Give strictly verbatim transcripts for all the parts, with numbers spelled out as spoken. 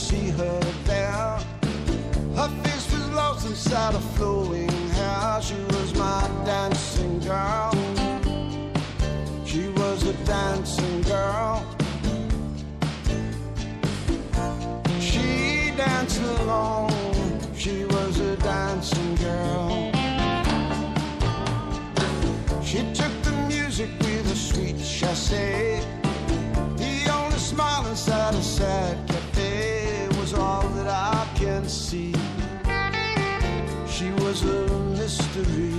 see her there. Her face was lost inside her flowing hair. She was my dancing girl. She was a dancing girl. She danced alone. She was a dancing girl. She took the music with a sweet chassé. The only smile inside a sad cafe was all that I can see. She was a mystery.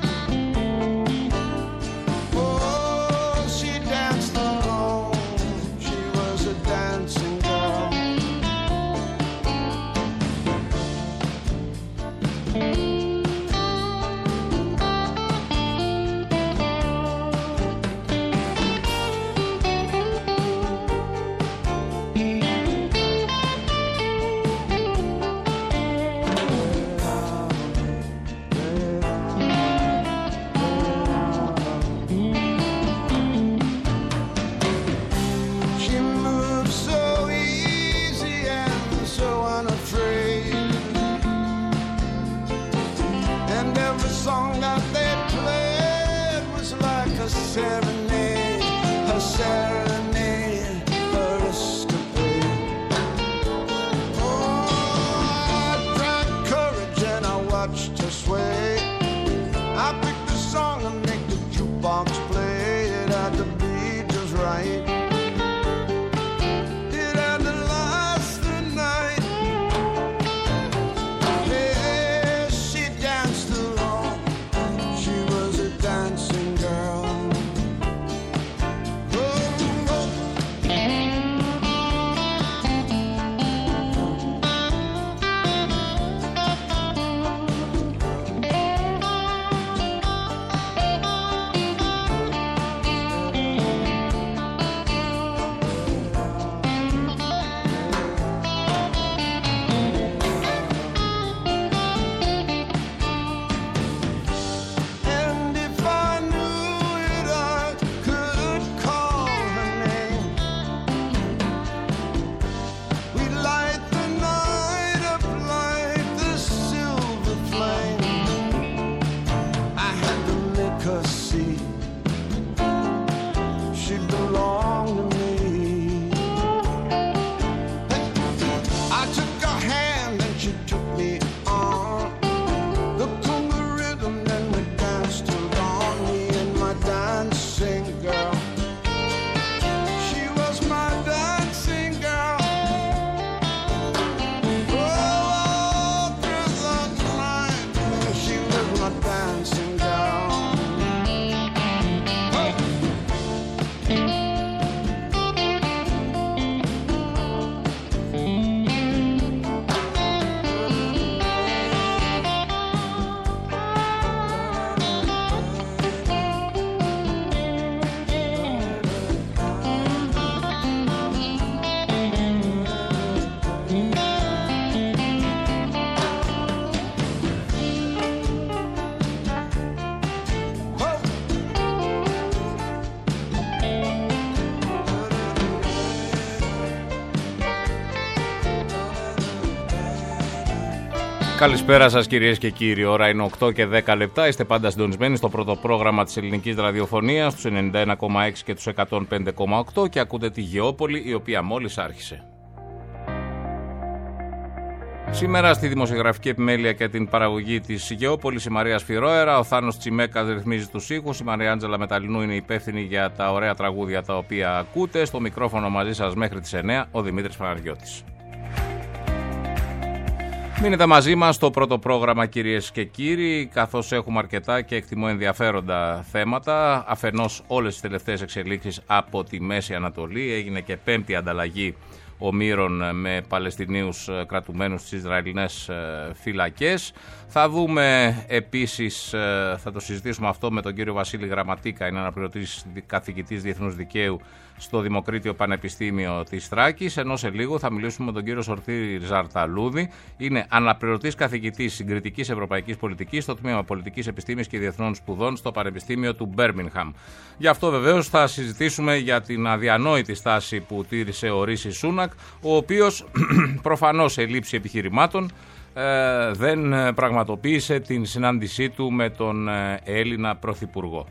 Oh, she danced alone. She was a dancing girl. Serenade, her serenade, her escapade. Oh, I drank courage and I watched her sway. I picked a song and make the jukebox play. It had to be just right. It had to last the night. Yeah, she danced alone. She was a dancing girl. Καλησπέρα σας κυρίες και κύριοι, ώρα είναι οκτώ και δέκα λεπτά, είστε πάντα συντονισμένοι στο πρώτο πρόγραμμα της ελληνικής ραδιοφωνίας, στους ενενήντα ένα κόμμα έξι και τους εκατόν πέντε κόμμα οκτώ και ακούτε τη Γεώπολη, η οποία μόλις άρχισε. Σήμερα στη δημοσιογραφική επιμέλεια και την παραγωγή της Γεώπολης η Μαρία Σφυρόερα, ο Θάνος Τσιμέκας ρυθμίζει τους ήχους, η Μαρία Άντζελα Μεταλλινού είναι υπεύθυνη για τα ωραία τραγούδια τα οποία ακούτε, στο μικρόφωνο μαζί σας μέχρι τις εννιά ο Δημήτρης Παναγιώτης. Μείνετε μαζί μας στο πρώτο πρόγραμμα κυρίες και κύριοι, καθώς έχουμε αρκετά και εκτιμώ ενδιαφέροντα θέματα. Αφενός όλες τις τελευταίες εξελίξεις από τη Μέση Ανατολή, έγινε και πέμπτη ανταλλαγή ομήρων με Παλαιστινίους κρατουμένους στις Ισραηλινές φυλακές. Θα δούμε επίσης, θα το συζητήσουμε αυτό με τον κύριο Βασίλη Γραμματίκα, είναι αναπληρωτής καθηγητής Διεθνούς Δικαίου στο Δημοκρίτιο Πανεπιστήμιο της Θράκης, ενώ σε λίγο θα μιλήσουμε με τον κύριο Σωτήρη Ζαρταλούδη, είναι αναπληρωτής καθηγητής συγκριτικής ευρωπαϊκής πολιτικής στο Τμήμα Πολιτικής Επιστήμης και Διεθνών Σπουδών στο Πανεπιστήμιο του Μπέρμιγχαμ. Γι' αυτό βεβαίως θα συζητήσουμε για την αδιανόητη στάση που τήρησε ο Ρίση Σούνακ Σούνακ, ο οποίος προφανώς σε λήψη επιχειρημάτων ε, δεν πραγματοποίησε την συνάντησή του με τον ε, Έλληνα Πρωθυπουργό.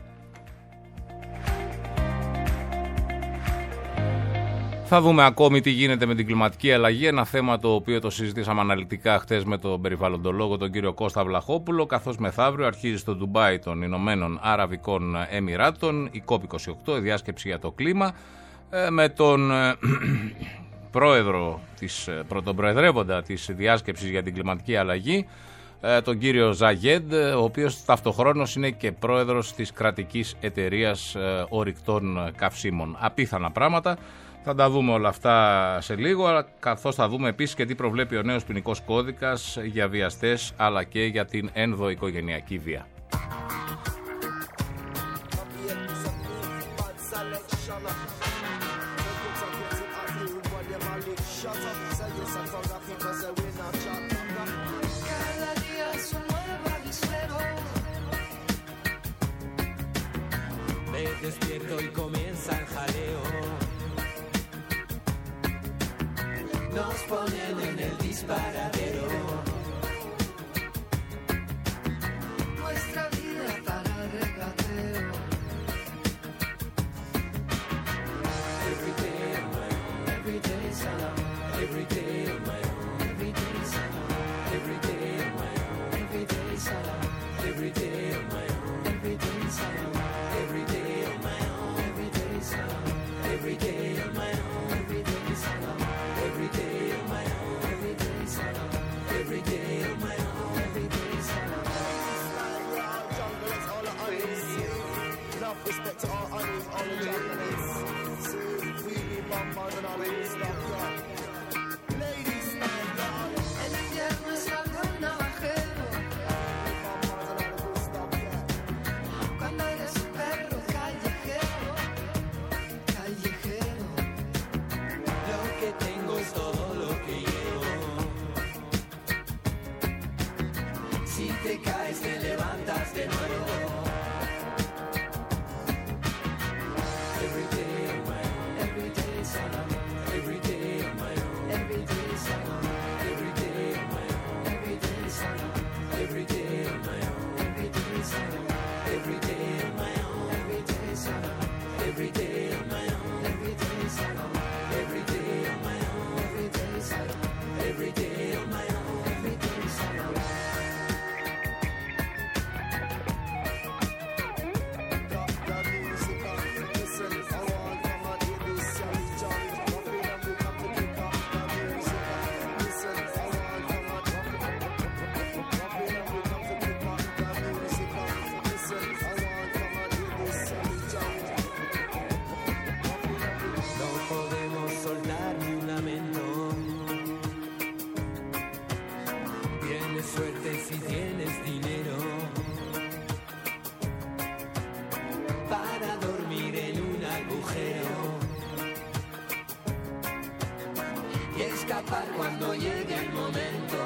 Θα δούμε ακόμη τι γίνεται με την κλιματική αλλαγή, ένα θέμα το οποίο το συζητήσαμε αναλυτικά χτες με τον περιβαλλοντολόγο τον κύριο Κώστα Βλαχόπουλο, καθώς μεθαύριο αρχίζει στο Ντουμπάι των Ηνωμένων Αραβικών Εμιράτων η κόπ είκοσι οκτώ, η διάσκεψη για το κλίμα, με τον πρόεδρο, της, πρωτοπροεδρεύοντα της διάσκεψης για την κλιματική αλλαγή, τον κύριο Ζαγέντ, ο οποίος ταυτοχρόνως είναι και πρόεδρος της κρατικής εταιρείας ορυκτών καυσίμων. Απίθανα πράγματα. Θα τα δούμε όλα αυτά σε λίγο, καθώς θα δούμε επίσης και τι προβλέπει ο νέος ποινικός κώδικας για βιαστές αλλά και για την ενδοοικογενειακή βία. Nos ponen en el disparadero. Nuestra vida para regateo. Every day on my own, every day salam. Every day on my own, every day salam. Every day on my own, every day salam. Every day on my own, every day salam. Every day on my own, every day salam. Every day on my own, every day salam. Every day on my own, every day salam. Every day on my own, every day salam. Jungle is all the honest. Enough respect to all honest, all the jungles. We be bombers and all the stuff. Ladies, stand up. El invierno es algo navajero. Bombers and all the stuff. Cuando eres un perro callejero, callejero. Lo que tengo es todo lo que llevo. Si te caes te levantas de nuevo. Every day on my own, every day salam. Every day on my own, every day salam. Every day on my own, every day salam. Every day on my own, every day salam. Every day on my own, every day salam. Every day on my own, every day salam. Every day on my own, every day salam. Every day on my own, every day salam. No podemos soltar ni un lamento. Tienes suerte si tienes dinero para dormir en un agujero y escapar cuando llegue el momento.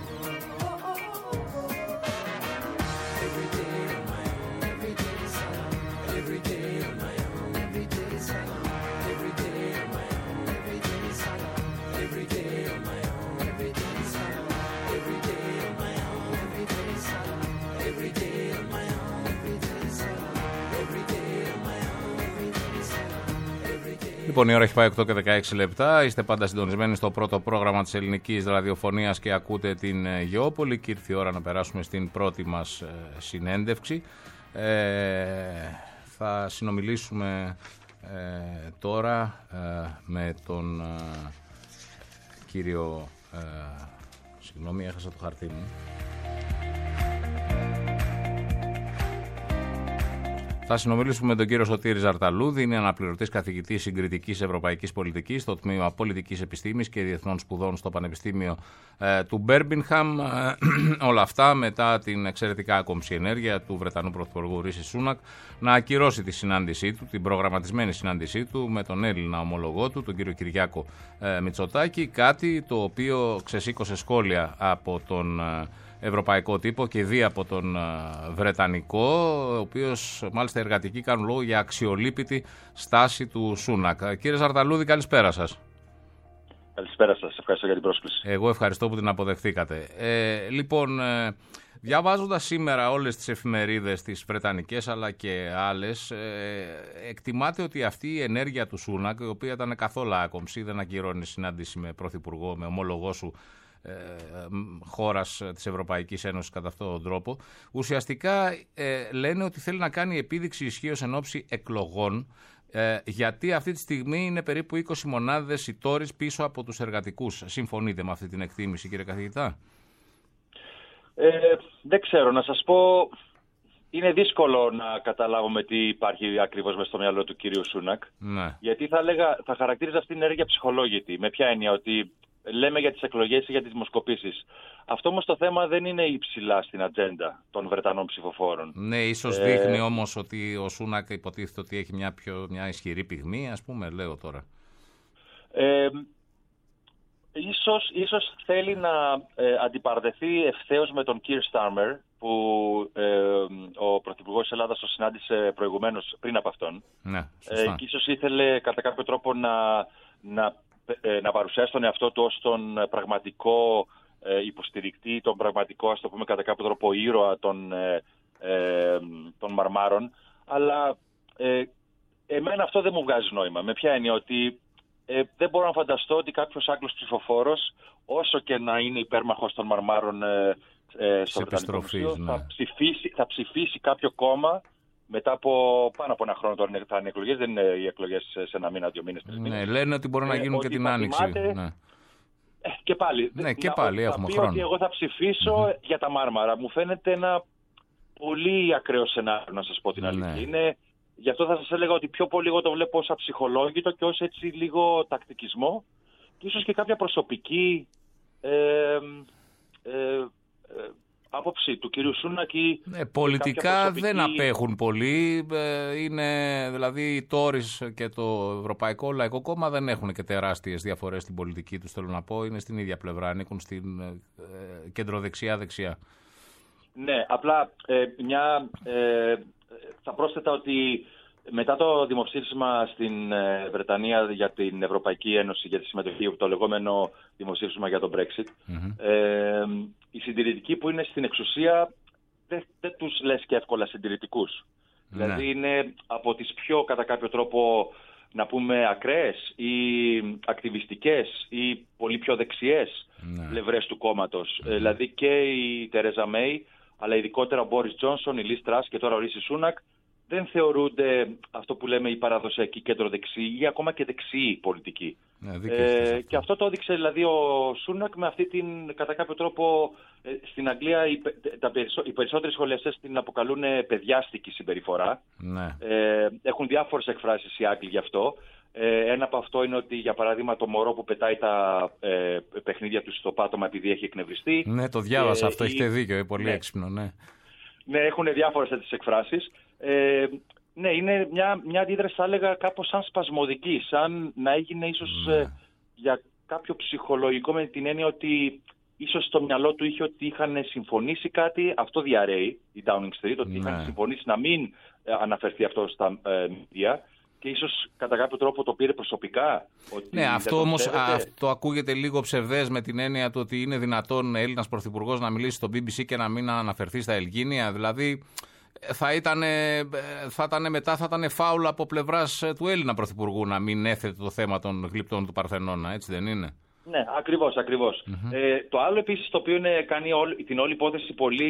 Every day on my own, every day salam. Every day on my own, every day salam. Every day on my own, every day salam. Every day on my own, every day salam. Every day on my own, every day salam. Every day on my own, every day salam. Every day on my own, every day salam. Every day. Λοιπόν, η ώρα έχει πάει οκτώ και δεκαέξι λεπτά. Είστε πάντα συντονισμένοι στο πρώτο πρόγραμμα της ελληνικής ραδιοφωνίας και ακούτε την Γεώπολη. Και ήρθε η ώρα να περάσουμε στην πρώτη μας συνέντευξη. Ε, θα συνομιλήσουμε ε, τώρα ε, με τον ε, κύριο... Ε, συγγνώμη, έχασα το χαρτί μου. Θα συνομιλήσουμε με τον κύριο Σωτήρη Ζαρταλούδη, είναι αναπληρωτής καθηγητής συγκριτικής ευρωπαϊκής πολιτικής στο Τμήμα Πολιτικής Επιστήμης και Διεθνών Σπουδών στο Πανεπιστήμιο ε, του Μπέρμπιγχαμ. Ε, όλα αυτά μετά την εξαιρετικά ακόμψη ενέργεια του Βρετανού Πρωθυπουργού Ρίση Σούνακ να ακυρώσει τη συνάντησή του, την προγραμματισμένη συνάντησή του με τον Έλληνα ομολογό του, τον κύριο Κυριάκο ε, Μητσοτάκη, κάτι το οποίο ξεσήκωσε σχόλια από τον ε, ευρωπαϊκό τύπο και δει από τον βρετανικό, ο οποίος μάλιστα οι εργατικοί κάνουν λόγο για αξιολύπητη στάση του Σούνακ. Κύριε Ζαρταλούδη, καλησπέρα σας. Καλησπέρα σας, ευχαριστώ για την πρόσκληση. Εγώ ευχαριστώ που την αποδεχθήκατε. Ε, λοιπόν, ε, διαβάζοντας σήμερα όλες τις εφημερίδες, τις βρετανικές αλλά και άλλες, ε, εκτιμάται ότι αυτή η ενέργεια του Σούνακ, η οποία ήταν καθόλου άκομψη, δεν ακυρώνει συνάντηση με πρωθυπουργό, με ομόλογό σου ε, χώρας της Ευρωπαϊκής Ένωσης κατά αυτόν τον τρόπο, ουσιαστικά ε, λένε ότι θέλει να κάνει επίδειξη ισχύως εν ώψη εκλογών, Ε, γιατί αυτή τη στιγμή είναι περίπου είκοσι μονάδες οι Tories πίσω από τους εργατικούς. Συμφωνείτε με αυτή την εκτίμηση, κύριε καθηγητά? Ε, δεν ξέρω, να σας πω, είναι δύσκολο να καταλάβουμε τι υπάρχει ακριβώς μες στο μυαλό του κυρίου Σούνακ. Ναι. Γιατί θα, λέγα, θα χαρακτήριζα αυτή την ενέργεια ψυχολόγητη. Με ποια έννοια? Ότι λέμε για τις εκλογές ή για τις δημοσκοπήσεις. Αυτό όμως το θέμα δεν είναι υψηλά στην ατζέντα των Βρετανών ψηφοφόρων. Ναι, ίσως ε... δείχνει όμως ότι ο Σούνακ υποτίθεται ότι έχει μια, πιο, μια ισχυρή πυγμή, ας πούμε, λέω τώρα. Ε, ίσως, ίσως θέλει να ε, αντιπαρδεθεί ευθέως με τον Keir Starmer, που ε, ο Πρωθυπουργός της Ελλάδας το συνάντησε προηγουμένως πριν από αυτόν. Ναι, ε, και ίσως ήθελε κατά κάποιο τρόπο να... να να παρουσιάσει τον εαυτό του ως τον πραγματικό ε, υποστηρικτή, τον πραγματικό, ας το πούμε κατά κάποιο τρόπο, ήρωα των, ε, ε, των μαρμάρων. Αλλά ε, εμένα αυτό δεν μου βγάζει νόημα. Με ποια έννοια? Ότι ε, δεν μπορώ να φανταστώ ότι κάποιος Άγγλος ψηφοφόρος, όσο και να είναι υπέρμαχος των μαρμάρων ε, ε, στο Βρετανικό Μουσείο, ναι. θα, ψηφίσει, θα ψηφίσει κάποιο κόμμα μετά από πάνω από ένα χρόνο. Τώρα θα είναι εκλογές, δεν είναι οι εκλογές σε ένα μήνα, δύο μήνες, τρεις μήνες. Ναι, λένε ότι μπορεί να γίνουν ε, και την Άνοιξη. Θυμάται, ναι. ε, και πάλι. Ναι, και να, πάλι θα έχουμε πει χρόνο. Ότι εγώ θα ψηφίσω mm-hmm. για τα Μάρμαρα. Μου φαίνεται ένα πολύ ακραίο σενάριο, να σας πω την αλήθεια. Ναι. Είναι, γι' αυτό θα σας έλεγα ότι πιο πολύ εγώ το βλέπω ως αψυχολόγητο και ως έτσι λίγο τακτικισμό και ίσως και κάποια προσωπική ε, ε, ε, άποψη του κυρίου Σούνακ. Ναι, πολιτικά προσωπική... δεν απέχουν πολύ. Είναι, δηλαδή οι Tories και το Ευρωπαϊκό Λαϊκό Κόμμα δεν έχουν και τεράστιες διαφορές στην πολιτική τους, θέλω να πω. Είναι στην ίδια πλευρά, ανήκουν στην ε, κεντροδεξιά-δεξιά. Ναι, απλά ε, μια, ε, θα πρόσθετα ότι μετά το δημοψήφισμα στην ε, Βρετανία για την Ευρωπαϊκή Ένωση, για τη συμμετοχή, το λεγόμενο δημοψήφισμα για το Brexit, mm-hmm. ε, οι συντηρητικοί που είναι στην εξουσία δεν, δεν τους λες και εύκολα συντηρητικούς. Ναι. Δηλαδή είναι από τις πιο κατά κάποιο τρόπο, να πούμε, ακραίες ή ακτιβιστικές ή πολύ πιο δεξιές ναι. πλευρές του κόμματος. Mm-hmm. Ε, δηλαδή και η Τερέζα Μέι, αλλά ειδικότερα ο Μπόρις Τζόνσον, η Λις Τρας και τώρα ο Ρίση Σούνακ, δεν θεωρούνται αυτό που λέμε η παραδοσιακή κεντροδεξιή ή ακόμα και δεξιή πολιτική. Ναι, ε, και αυτό το έδειξε δηλαδή ο Σούνακ με αυτή την, κατά κάποιο τρόπο, ε, στην Αγγλία οι, τα περισσο, οι περισσότεροι σχολιαστές την αποκαλούν παιδιάστικη συμπεριφορά. Ναι. Ε, έχουν διάφορες εκφράσεις οι Άγγλοι γι' αυτό. Ε, ένα από αυτό είναι ότι, για παράδειγμα, το μωρό που πετάει τα ε, παιχνίδια του στο πάτωμα επειδή έχει εκνευριστεί. Ναι, το διάβασα ε, αυτό, ή... έχετε δίκιο, είναι πολύ ναι. έξυπνο, ναι. Ναι, έχουν διάφορες τέτοιες εκφράσεις. Ε, ναι, είναι μια, μια αντίδραση, θα έλεγα, κάπως σαν σπασμωδική, σαν να έγινε ίσως ε, για κάποιο ψυχολογικό, με την έννοια ότι ίσως στο μυαλό του είχε ότι είχαν συμφωνήσει κάτι, αυτό διαρρέει η Downing Street, ότι ναι. είχαν συμφωνήσει να μην ε, αναφερθεί αυτό στα ε, media. Και ίσως κατά κάποιο τρόπο το πήρε προσωπικά. Ότι ναι, αυτό όμως αυτό ακούγεται λίγο ψευδές, με την έννοια του ότι είναι δυνατόν Έλληνας πρωθυπουργός να μιλήσει στο μπι μπι σι και να μην αναφερθεί στα Ελγίνια. Δηλαδή θα ήταν, θα ήταν μετά θα ήταν φάουλ από πλευράς του Έλληνα πρωθυπουργού να μην έθετε το θέμα των γλυπτών του Παρθενώνα, έτσι δεν είναι? Ναι, ακριβώς, ακριβώς. Mm-hmm. Ε, το άλλο επίσης το οποίο είναι, κάνει όλη, την όλη υπόθεση πολύ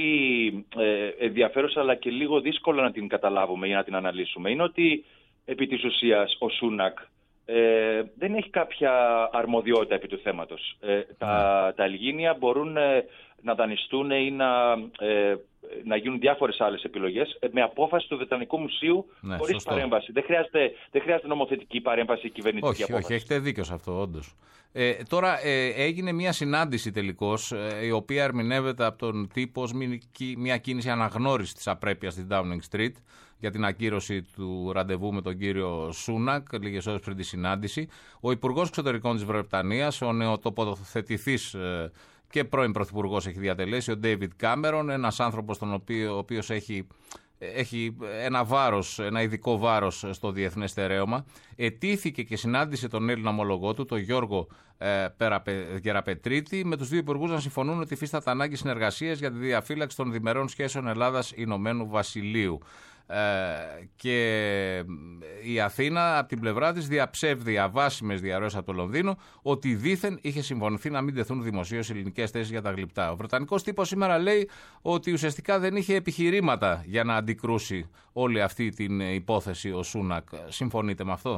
ε, ενδιαφέρουσα, αλλά και λίγο δύσκολο να την καταλάβουμε ή να την αναλύσουμε, είναι ότι επί της ουσίας ο Σούνακ ε, δεν έχει κάποια αρμοδιότητα επί του θέματος. Ε, mm. τα, τα Ελγίνια μπορούν ε, να δανειστούν ή να, ε, να γίνουν διάφορες άλλες επιλογές ε, με απόφαση του Βρετανικού Μουσείου, ναι, χωρίς σωστό. παρέμβαση. Δεν χρειάζεται, δεν χρειάζεται νομοθετική παρέμβαση ή κυβερνητική όχι, απόφαση. Όχι, έχετε δίκιο σε αυτό, όντως. Ε, τώρα ε, έγινε μια συνάντηση τελικώς, ε, η οποία ερμηνεύεται από τον τύπο ως μια κίνηση αναγνώρισης της απρέπειας στην Downing Street για την ακύρωση του ραντεβού με τον κύριο Σούνακ λίγες ώρες πριν τη συνάντηση. Ο Υπουργός Εξωτερικών της Βρετανίας, ο νεοτοποθετηθής ε, και πρώην πρωθυπουργός έχει διατελέσει, ο Ντέιβιντ Κάμερον, ένας άνθρωπος τον οποίο, ο οποίος έχει έχει ένα βάρος, ένα ειδικό βάρος στο διεθνές στερέωμα. Ετήθηκε και συνάντησε τον Έλληνα ομολογό του, τον Γιώργο ε, Γεραπετρίτη, με τους δύο υπουργούς να συμφωνούν ότι υφίσταται ανάγκη συνεργασίας για τη διαφύλαξη των διμερών σχέσεων Ελλάδας-Ηνωμένου Βασιλείου. Ε, και η Αθήνα από την πλευρά της διαψεύδει αβάσιμες διαρροές από το Λονδίνο ότι δήθεν είχε συμφωνηθεί να μην τεθούν δημοσίως ελληνικές θέσεις για τα γλυπτά. Ο βρετανικός τύπος σήμερα λέει ότι ουσιαστικά δεν είχε επιχειρήματα για να αντικρούσει όλη αυτή την υπόθεση ο Σούνακ. Συμφωνείτε με αυτό?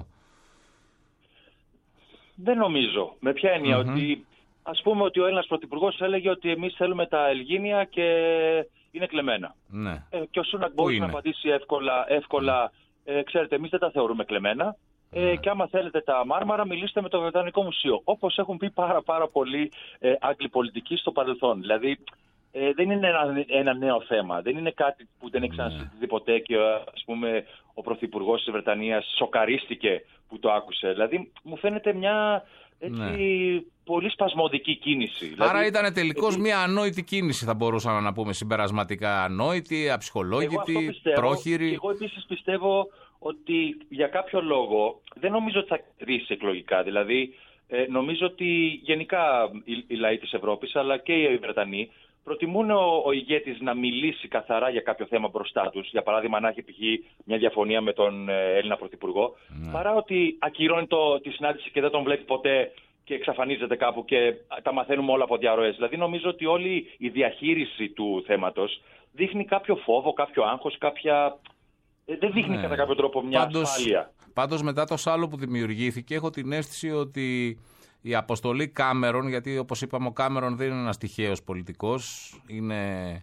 Δεν νομίζω. Με ποια έννοια? Mm-hmm. Ότι ας πούμε ότι ο Έλληνας Πρωθυπουργός έλεγε ότι εμείς θέλουμε τα Ελγίνια και είναι κλεμμένα. Ναι. Ε, και ο Σούνακ μπορούσε να απαντήσει εύκολα, εύκολα ε, ξέρετε, εμείς δεν τα θεωρούμε κλεμμένα. Ε, ναι. Και άμα θέλετε τα Μάρμαρα, μιλήστε με το Βρετανικό Μουσείο. Όπως έχουν πει πάρα, πάρα πολλοί ε, Άγγλοι πολιτικοί στο παρελθόν. Δηλαδή, ε, δεν είναι ένα, ένα νέο θέμα. Δεν είναι κάτι που δεν έχει ξανασυζητηθεί ναι. ποτέ και ας πούμε, ο Πρωθυπουργός της Βρετανίας σοκαρίστηκε που το άκουσε. Δηλαδή, μου φαίνεται μια έτσι, ναι. πολύ σπασμωδική κίνηση. Άρα δηλαδή, ήταν τελικώς ε, μια ανόητη κίνηση, θα μπορούσαμε να πούμε συμπερασματικά. Ανόητη, αψυχολόγητη, πρόχειρη. Εγώ επίσης πιστεύω ότι για κάποιο λόγο δεν νομίζω ότι θα κερδίσει εκλογικά. Δηλαδή, ε, νομίζω ότι γενικά οι, οι λαοί της Ευρώπης αλλά και οι Βρετανοί προτιμούν ο, ο ηγέτης να μιλήσει καθαρά για κάποιο θέμα μπροστά τους. Για παράδειγμα, να έχει π.χ. μια διαφωνία με τον ε, Έλληνα Πρωθυπουργό, ναι. παρά ότι ακυρώνει το, τη συνάντηση και δεν τον βλέπει ποτέ και εξαφανίζεται κάπου και τα μαθαίνουμε όλα από διαρροές. Δηλαδή, νομίζω ότι όλη η διαχείριση του θέματος δείχνει κάποιο φόβο, κάποιο άγχος, κάποια. Δεν δείχνει ναι. κατά κάποιο τρόπο μια πάντως, ασφάλεια. Πάντως, μετά το σάλο που δημιουργήθηκε, έχω την αίσθηση ότι η αποστολή Κάμερον, γιατί όπως είπαμε ο Κάμερον δεν είναι ένας τυχαίος πολιτικός, είναι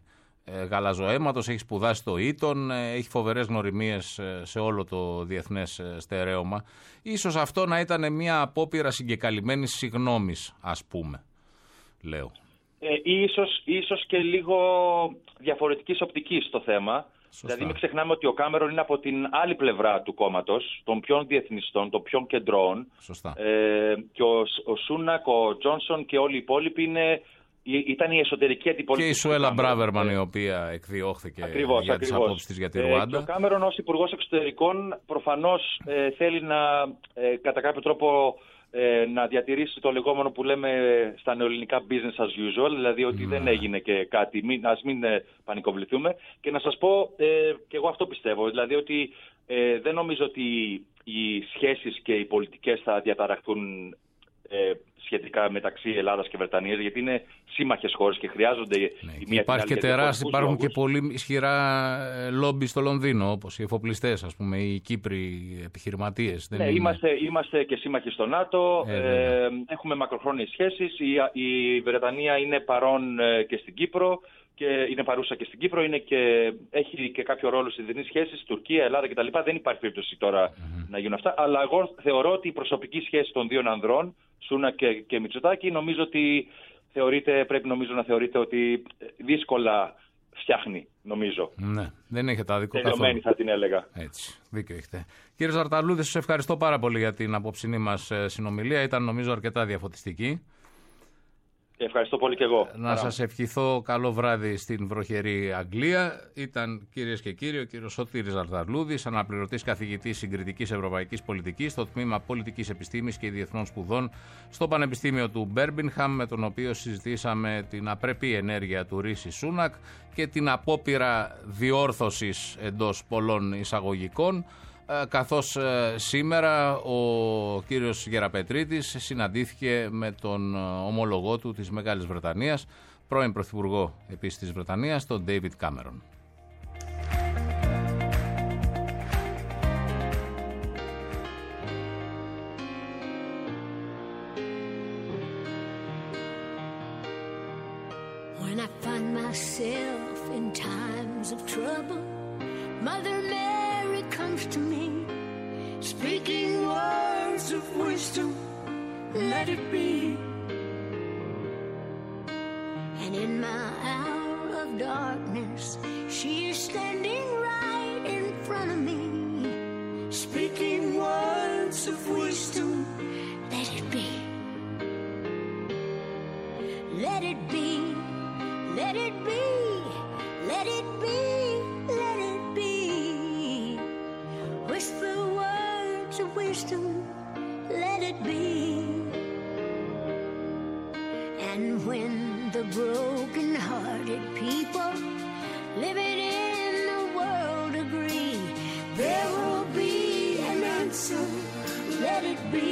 ε, γαλαζοαίματος, έχει σπουδάσει στο Ήτον, ε, έχει φοβερές γνωριμίες ε, σε όλο το διεθνές ε, στερέωμα. Ίσως αυτό να ήταν μια απόπειρα συγκεκαλυμμένης συγγνώμης, ας πούμε, λέω. Ε, ίσως, ίσως και λίγο διαφορετικής οπτικής στο θέμα. Σωστά. Δηλαδή μην ξεχνάμε ότι ο Κάμερον είναι από την άλλη πλευρά του κόμματος, των πιο διεθνιστών, των πιο κεντρών. Σωστά. Ε, και ο, ο Σούνακ, ο Τζόνσον και όλοι οι υπόλοιποι είναι, ήταν η εσωτερική αντιπολίτευση. Και η Σουέλα Μπράβερμαν, η οποία εκδιώχθηκε ακριβώς, για τις απόψεις της για τη Ρουάντα. Ε, και ο Κάμερον ως υπουργός εξωτερικών προφανώς ε, θέλει να ε, κατά κάποιο τρόπο ε, να διατηρήσει το λεγόμενο που λέμε στα νεοελληνικά business as usual, δηλαδή ότι mm. δεν έγινε και κάτι, μην, ας μην ε, πανικοβληθούμε. Και να σας πω, ε, και εγώ αυτό πιστεύω, δηλαδή ότι ε, δεν νομίζω ότι οι σχέσεις και οι πολιτικές θα διαταραχθούν ε, σχετικά μεταξύ Ελλάδας και Βρετανίας, γιατί είναι σύμμαχες χώρες και χρειάζονται ναι, η μία υπάρχει την άλλη. Και τεράστια, υπάρχουν λόγους. Και πολύ ισχυρά λόμπι στο Λονδίνο, όπως οι εφοπλιστές, ας πούμε, οι Κύπροι επιχειρηματίες. Ναι, είναι... είμαστε, είμαστε και σύμμαχοι στο ΝΑΤΟ, ε, ε, έχουμε μακροχρόνιες σχέσεις, η, η Βρετανία είναι παρόν ε, και στην Κύπρο, και είναι παρούσα και στην Κύπρο, είναι και, έχει και κάποιο ρόλο στις διεθνείς σχέσεις, Τουρκία, Ελλάδα κτλ. Δεν υπάρχει περίπτωση τώρα mm-hmm. να γίνουν αυτά. Αλλά εγώ θεωρώ ότι η προσωπική σχέση των δύο ανδρών, Σούνα και, και Μητσοτάκη, νομίζω ότι θεωρείται, πρέπει νομίζω να θεωρείται ότι δύσκολα φτιάχνει, νομίζω. Ναι, δεν έχετε άδικο καθόλου. Τελειωμένη θα την έλεγα. Έτσι, δίκιο έχετε. Κύριε Ζαρταλούδη, σας ευχαριστώ πάρα πολύ για την απόψινή μας συνομιλία. Ήταν νομίζω αρκετά διαφωτιστική. Ευχαριστώ πολύ και εγώ. Να σας ευχηθώ καλό βράδυ στην βροχερή Αγγλία. Ήταν, κυρίες και κύριοι, ο κύριος Σωτήρης Ζαρταλούδης, αναπληρωτής καθηγητής συγκριτικής ευρωπαϊκής πολιτικής στο τμήμα πολιτικής επιστήμης και διεθνών σπουδών στο Πανεπιστήμιο του Μπέρμπιγχαμ, με τον οποίο συζητήσαμε την απρεπή ενέργεια του Ρίση Σούνακ και την απόπειρα διόρθωσης εντός πολλών εισαγωγικών. Καθώς σήμερα ο κύριος Γεραπετρίτης συναντήθηκε με τον ομολογό του της Μεγάλης Βρετανίας, πρώην Πρωθυπουργό επίσης της Βρετανίας, τον Ντέιβιντ Κάμερον. When I find myself in times of trouble, Mother Mary comes to me, speaking words of wisdom, let it be. And in my hour of darkness, she is standing right in front of me, speaking words of wisdom, let it be. Let it be, let it be, let it be, let it be. wisdom, let it be. And when the broken-hearted people living in the world agree, there will be an answer, let it be.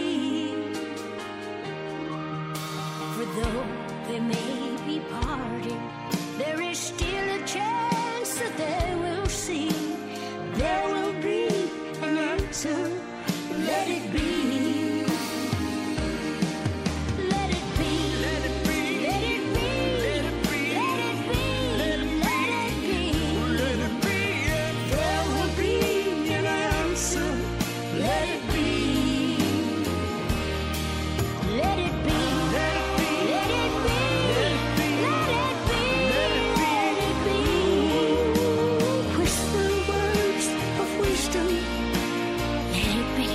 For though they may be parted, there is still a chance that they will see. There will be an answer, let it be. Let it be. Let it be. Let it be. Let it be. Let it be. Let it be. Let it be. There will be an answer, let it be. Let it be. Let it be. Let it be. Let it be. Let it be. Let it be. Whisper words of wisdom. Let it be.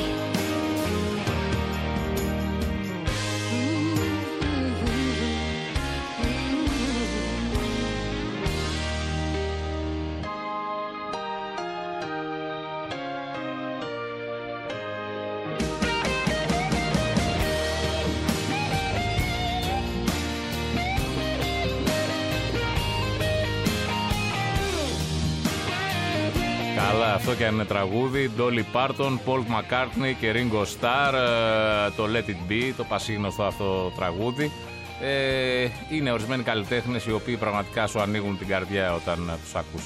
Καλά, αυτό και αν είναι τραγούδι. Dolly Parton, Paul McCartney και Ringo Starr, το Let It Be, το πασίγνωστο αυτό τραγούδι. Ε, είναι ορισμένοι καλλιτέχνες οι οποίοι πραγματικά σου ανοίγουν την καρδιά όταν τους ακούς.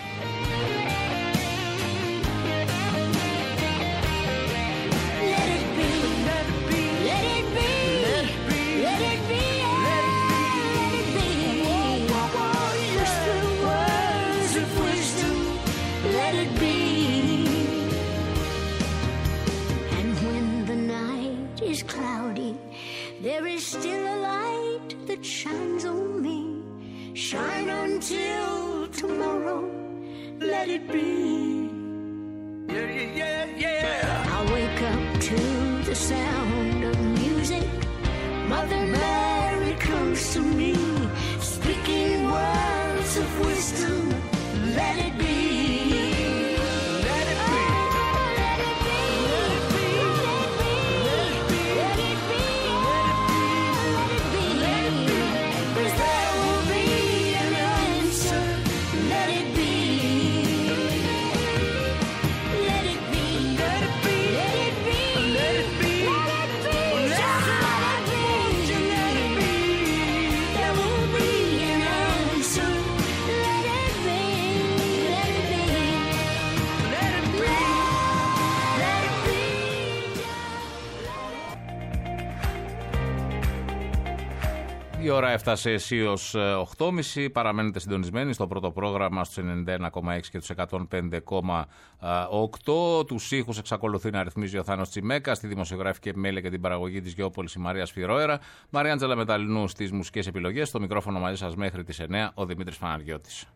Let it be. Let it be. Let it be. Let it be. Let it be. Let it be. Whisper words of wisdom. Let it be. And when the night is cloudy, there is still a light that shines on me. Shine until tomorrow. Let it be. Yeah, yeah, yeah. I wake up to the sound of music. Mother Mary comes to me, speaking words of wisdom. Let it be. Let it be. Let it be. Let it be. Let it be. Let it be. Let it be. Let it be. 'Cause there will be an answer. Let it be. Let it be. Let it be. Let it be. Let it be. Let it be. Just let it be. Let it be. There will be an answer. Let it be. Let it be. Let it be. Let it be. Η ώρα έφτασε αισίως οκτώ και μισή. Παραμένετε συντονισμένοι στο πρώτο πρόγραμμα στους ενενήντα ένα κόμμα έξι και τους εκατόν πέντε κόμμα οκτώ. Τους ήχους εξακολουθεί να ρυθμίζει ο Θάνος Τσιμέκα. Στη δημοσιογραφική επιμέλεια και την παραγωγή της Γεώπολης η Μαρία Σφυρόερα. Μαριάντζελα Μεταλλινού στις μουσικές επιλογές. Στο μικρόφωνο μαζί σας μέχρι τις εννιά ο Δημήτρης Φαναριώτης.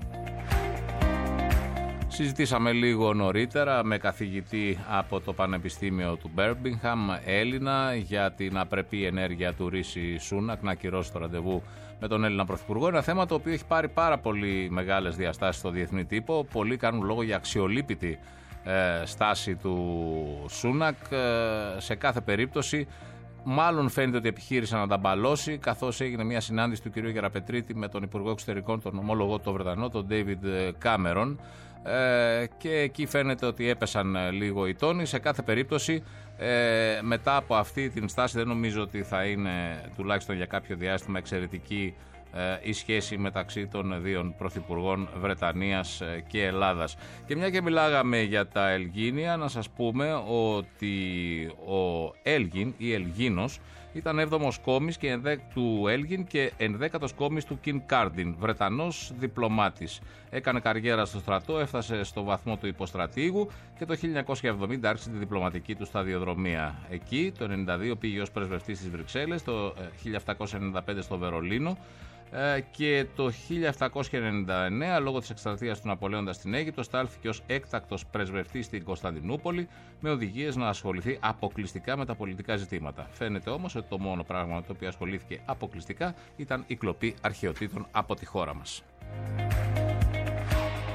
Συζητήσαμε λίγο νωρίτερα με καθηγητή από το Πανεπιστήμιο του Μπέρμιγχαμ, Έλληνα, για την απρεπή ενέργεια του Ρίση Σούνακ να ακυρώσει το ραντεβού με τον Έλληνα Πρωθυπουργό. Ένα θέμα το οποίο έχει πάρει πάρα πολύ μεγάλες διαστάσεις στο διεθνή τύπο. Πολλοί κάνουν λόγο για αξιολύπητη ε, στάση του Σούνακ. Ε, σε κάθε περίπτωση, μάλλον φαίνεται ότι επιχείρησε να τα μπαλώσει, καθώς έγινε μια συνάντηση του κ. Γεραπετρίτη με τον Υπουργό Εξωτερικών, τον ομόλογο του Βρετανό, τον Ντέιβιντ Κάμερον. Ε, και εκεί φαίνεται ότι έπεσαν λίγο οι τόνοι. Σε κάθε περίπτωση, ε, μετά από αυτή την στάση, δεν νομίζω ότι θα είναι τουλάχιστον για κάποιο διάστημα εξαιρετική ε, η σχέση μεταξύ των δύο πρωθυπουργών Βρετανίας και Ελλάδας. Και μια και μιλάγαμε για τα Ελγίνια, να σας πούμε ότι ο Έλγιν ή Ελγίνος ήταν έβδομος κόμις και του Έλγιν και ενδέκατος κόμις του Κιν Κάρντιν, Βρετανός διπλωμάτης. Έκανε καριέρα στο στρατό, έφτασε στο βαθμό του υποστρατήγου και το χίλια εννιακόσια εβδομήντα άρχισε τη διπλωματική του σταδιοδρομία. Εκεί το χίλια εννιακόσια ενενήντα δύο πήγε ως πρεσβευτής στις Βρυξέλλες, το χίλια επτακόσια ενενήντα πέντε στο Βερολίνο και το χίλια επτακόσια ενενήντα εννέα, λόγω της εκστρατείας του Ναπολέοντα στην Αίγυπτο, στάλθηκε ως έκτακτος πρεσβευτής στην Κωνσταντινούπολη με οδηγίες να ασχοληθεί αποκλειστικά με τα πολιτικά ζητήματα. Φαίνεται όμως ότι το μόνο πράγμα με το οποίο ασχολήθηκε αποκλειστικά ήταν η κλοπή αρχαιοτήτων από τη χώρα μας.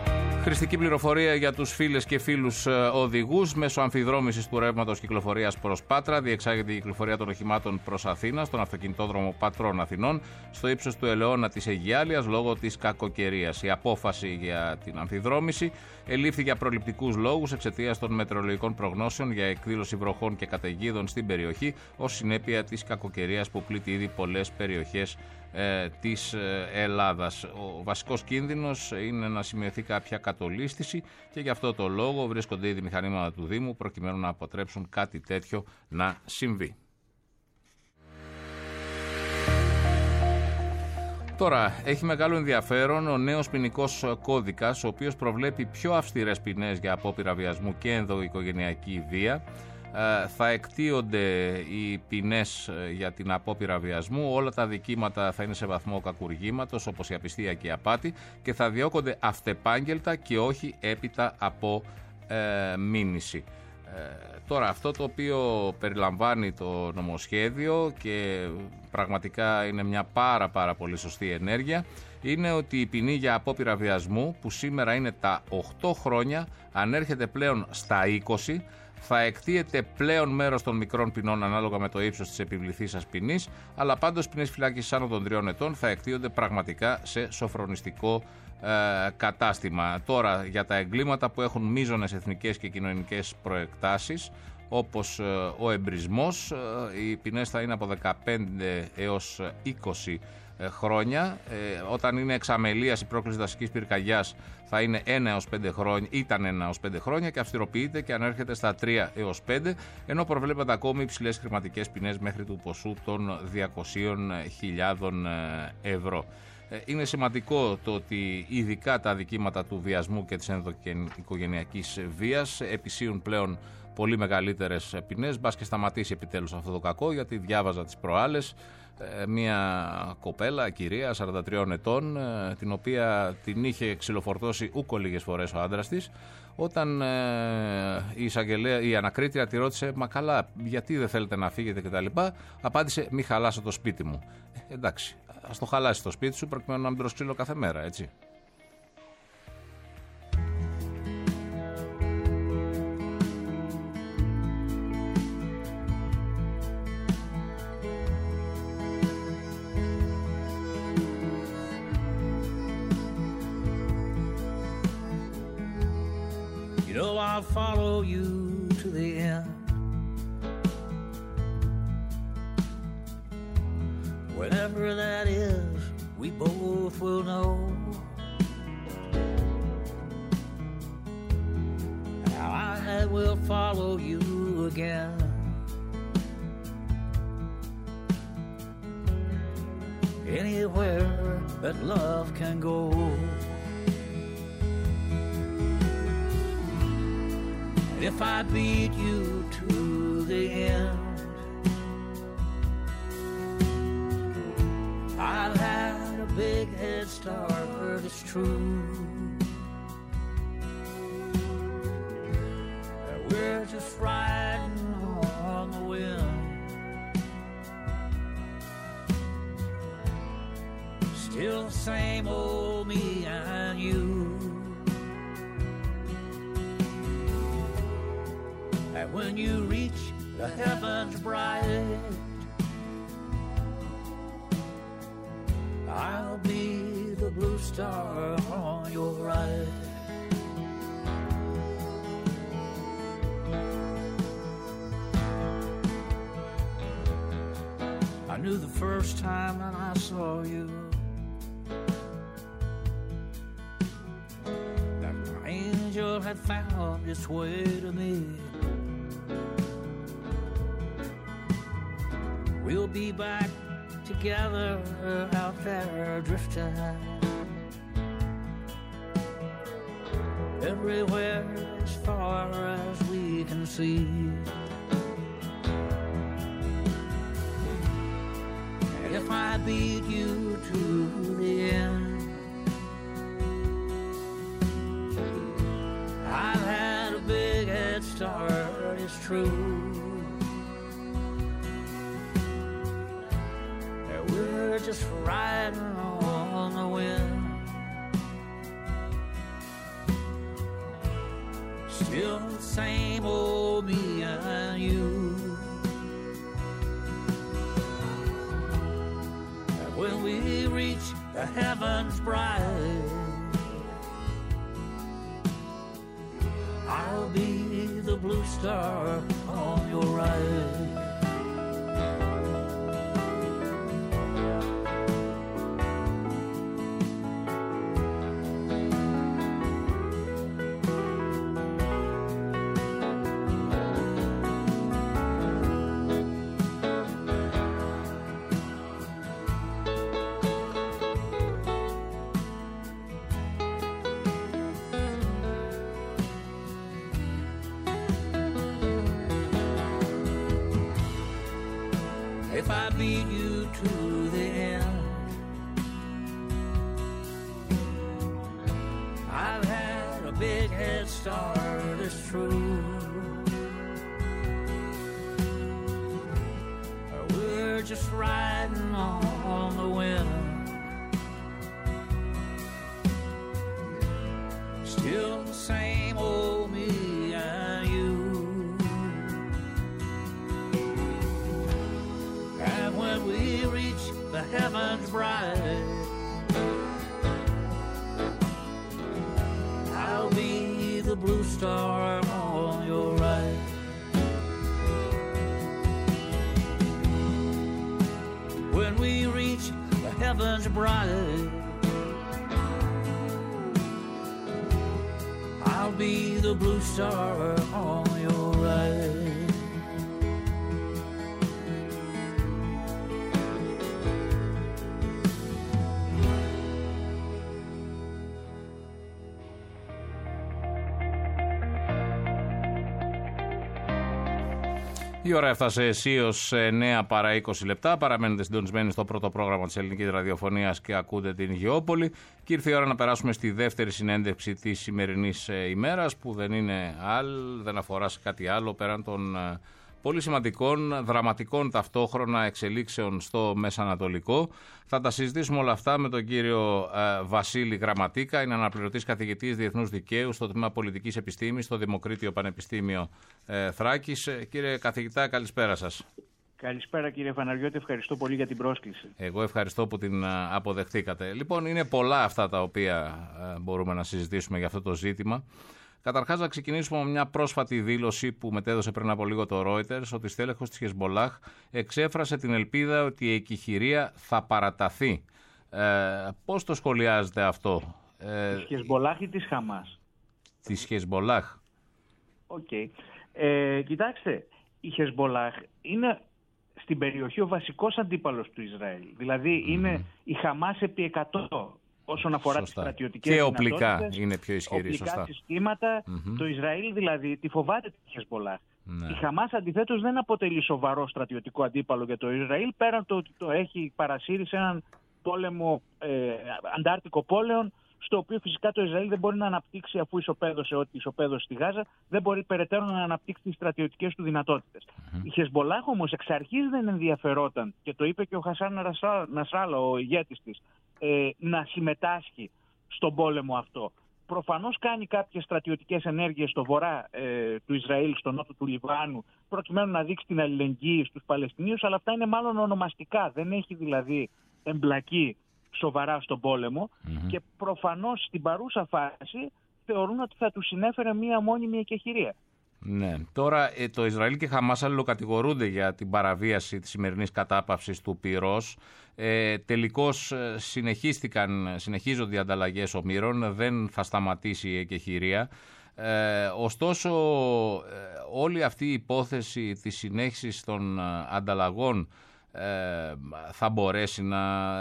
Χρηστική πληροφορία για τους φίλες και φίλους οδηγούς. Μέσω αμφιδρόμησης του ρεύματος κυκλοφορίας προς Πάτρα διεξάγεται η κυκλοφορία των οχημάτων προς Αθήνα στον αυτοκινητόδρομο Πατρών Αθηνών στο ύψος του ελαιώνα της Αιγιάλειας λόγω της κακοκαιρίας. Η απόφαση για την αμφιδρόμηση ελήφθη για προληπτικούς λόγους εξαιτίας των μετεωρολογικών προγνώσεων για εκδήλωση βροχών και καταιγίδων στην περιοχή ως συνέπεια της κακοκαιρίας που πλήττει ήδη πολλές περιοχές ε, της ε, Ελλάδας. Ο βασικός κίνδυνος είναι να σημειωθεί κάποια κατολίσθηση και γι' αυτό το λόγο βρίσκονται ήδη μηχανήματα του Δήμου προκειμένου να αποτρέψουν κάτι τέτοιο να συμβεί. Τώρα, έχει μεγάλο ενδιαφέρον ο νέος ποινικός κώδικας, ο οποίος προβλέπει πιο αυστηρές ποινές για απόπειρα βιασμού και ενδοοικογενειακή βία. Θα εκτείονται οι ποινές για την απόπειρα βιασμού, όλα τα δικήματα θα είναι σε βαθμό κακουργήματος όπως η απιστία και η απάτη και θα διώκονται αυτεπάγγελτα και όχι έπειτα από ε, μήνυση. Ε, τώρα αυτό το οποίο περιλαμβάνει το νομοσχέδιο και πραγματικά είναι μια πάρα πάρα πολύ σωστή ενέργεια είναι ότι η ποινή για απόπειρα βιασμού που σήμερα είναι τα οκτώ χρόνια ανέρχεται πλέον στα είκοσι. Θα εκτείεται πλέον μέρος των μικρών ποινών ανάλογα με το ύψος της επιβληθήσας ποινής, αλλά πάντως ποινές φυλάκισης άνω των τριών ετών θα εκτείονται πραγματικά σε σοφρονιστικό ε, κατάστημα. Τώρα, για τα εγκλήματα που έχουν μείζονες εθνικές και κοινωνικές προεκτάσεις, όπως ε, ο εμπρισμός, ε, οι ποινές θα είναι από δεκαπέντε έως είκοσι χρόνια. Ε, όταν είναι εξαμελίας η πρόκληση δασικής πυρκαγιάς θα είναι ένα έως πέντε χρόνια, ήταν ένα έως πέντε χρόνια και αυστηροποιείται και ανέρχεται στα τρία έως πέντε, ενώ προβλέπονται ακόμη υψηλές χρηματικές ποινές μέχρι του ποσού των διακοσίων χιλιάδων ευρώ. Είναι σημαντικό το ότι ειδικά τα αδικήματα του βιασμού και της ενδοοικογενειακής βίας επισύουν πλέον πολύ μεγαλύτερες ποινές. Μπας και σταματήσει επιτέλους αυτό το κακό, γιατί διάβαζα τις προάλλες μια κοπέλα, κυρία σαράντα τριών ετών, την οποία την είχε ξυλοφορτώσει ούκο λίγες φορές ο άντρας της, όταν η εισαγγελέα, η ανακρίτρια τη ρώτησε «Μα καλά, γιατί δεν θέλετε να φύγετε» κτλ. Απάντησε «Μη χαλάσω το σπίτι μου». Ε, εντάξει, ας το χαλάσει το σπίτι σου προκειμένου να μην τρως ξύλο κάθε μέρα, έτσι. You know I'll follow you to the end. Whenever that is, we both will know how I will follow you again. Anywhere that love can go. If I beat you to the end, I've had a big head start, it's true. We're just riding on the wind, still the same old me and you. And when you reach the heavens bright, I'll be the blue star on your right. I knew the first time that I saw you that my angel had found its way to me. We'll be back together out there drifting, everywhere as far as we can see. And if I beat you to the end, I've had a big head start, it's true. We're just riding on the wind, Still the same old me and you. And when we reach the heavens bright, I'll be the blue star on your right. If I beat you to the end, I've had a big head start, it's true. We're just riding on the wind, still the same old me and you. When we reach the heavens bright, I'll be the blue star on your right. When we reach the heavens bright, I'll be the blue star on your right. Η ώρα έφτασε αισίως εννέα παρά είκοσι λεπτά. Παραμένετε συντονισμένοι στο πρώτο πρόγραμμα της ελληνικής ραδιοφωνίας και ακούτε την Γεώπολη. Και ήρθε η ώρα να περάσουμε στη δεύτερη συνέντευξη της σημερινής ημέρας, που δεν είναι άλλη, δεν αφορά σε κάτι άλλο πέραν των πολύ σημαντικών, δραματικών ταυτόχρονα εξελίξεων στο Μεσανατολικό. Θα τα συζητήσουμε όλα αυτά με τον κύριο ε, Βασίλη Γραμματίκα. Είναι αναπληρωτής καθηγητής Διεθνούς Δικαίου στο Τμήμα Πολιτικής Επιστήμης στο Δημοκρίτιο Πανεπιστήμιο ε, Θράκης. Ε, κύριε καθηγητά, καλησπέρα σας. Καλησπέρα κύριε Φαναριώτη, ευχαριστώ πολύ για την πρόσκληση. Εγώ ευχαριστώ που την αποδεχτήκατε. Λοιπόν, είναι πολλά αυτά τα οποία ε, μπορούμε να συζητήσουμε για αυτό το ζήτημα. Καταρχάς, να ξεκινήσουμε με μια πρόσφατη δήλωση που μετέδωσε πριν από λίγο το Reuters, ότι στέλεχος της Χεσμολάχ εξέφρασε την ελπίδα ότι η εκεχηρία θα παραταθεί. Ε, πώς το σχολιάζετε αυτό? Ε, της Χεσμολάχ ή της Χαμάς? Της Χεσμολάχ. Οκ. Okay. Ε, κοιτάξτε, η Χεσμολάχ είναι στην περιοχή ο βασικός αντίπαλος του Ισραήλ. Δηλαδή mm. είναι η Χαμάς επί εκατό. Όσον αφορά τις στρατιωτικές και οπλικά είναι πιο ισχυρή, οπλικά σωστά. συστήματα, mm-hmm. το Ισραήλ δηλαδή τη φοβάται τη Χεσμολάχ. Ναι. Η Χαμάς αντιθέτως δεν αποτελεί σοβαρό στρατιωτικό αντίπαλο για το Ισραήλ, πέραν το ότι το έχει παρασύρει σε έναν πόλεμο, ε, αντάρτικο πόλεμο, στο οποίο φυσικά το Ισραήλ δεν μπορεί να αναπτύξει, αφού ισοπαίδωσε ό,τι ισοπαίδωσε στη Γάζα, δεν μπορεί περαιτέρω να αναπτύξει τις στρατιωτικές του δυνατότητες. Mm-hmm. Η Χεσμολάχ όμως εξ αρχής δεν ενδιαφερόταν, και το είπε και ο Χασάν Νασράλα, ο ηγέτης της, ε, να συμμετάσχει στον πόλεμο αυτό. Προφανώς κάνει κάποιες στρατιωτικές ενέργειες στο βορρά ε, του Ισραήλ, στο νότο του Λιβάνου, προκειμένου να δείξει την αλληλεγγύη στους Παλαιστινίους, αλλά αυτά είναι μάλλον ονομαστικά, δεν έχει δηλαδή εμπλακεί σοβαρά στον πόλεμο mm-hmm. και προφανώς στην παρούσα φάση θεωρούν ότι θα τους συνέφερε μία μόνιμη εκεχηρία. Ναι. Τώρα ε, το Ισραήλ και η Χαμάς αλληλοκατηγορούνται για την παραβίαση της σημερινής κατάπαυσης του πυρός. Ε, τελικώς συνεχίστηκαν, συνεχίζονται οι ανταλλαγές ομήρων, δεν θα σταματήσει η εκεχηρία. Ε, ωστόσο ε, όλη αυτή η υπόθεση της συνέχισης των ανταλλαγών ε, θα μπορέσει να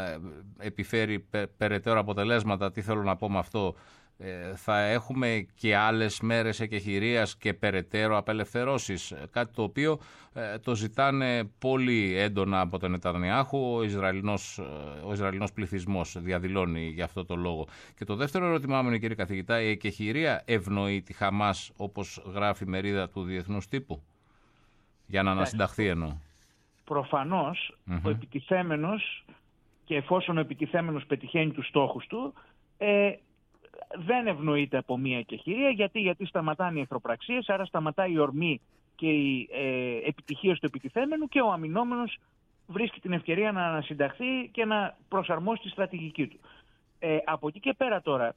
επιφέρει πε, περαιτέρω αποτελέσματα. Τι θέλω να πω με αυτό? Ε, θα έχουμε και άλλες μέρες εκεχηρίας και περαιτέρω απελευθερώσεις, κάτι το οποίο ε, το ζητάνε πολύ έντονα από τον Νετανιάχου. Ο Ισραηλινός, ο Ισραηλινός πληθυσμός διαδηλώνει για αυτό το λόγο. Και το δεύτερο ερώτημά μου είναι, κύριε καθηγητά, η εκεχηρία ευνοεί τη Χαμάς, όπως γράφει η μερίδα του διεθνούς τύπου, για να ανασυνταχθεί εννοώ? Προφανώς mm-hmm. ο επιτιθέμενος, και εφόσον ο επιτιθέμενος πετυχαίνει τους στόχους του, ε, δεν ευνοείται από μία εκεχηρία. Γιατί, γιατί σταματάνε οι εχθροπραξίες, άρα σταματάει η ορμή και η ε, επιτυχία του επιτιθέμενου και ο αμυνόμενος βρίσκει την ευκαιρία να ανασυνταχθεί και να προσαρμόσει τη στρατηγική του. Ε, από εκεί και πέρα τώρα,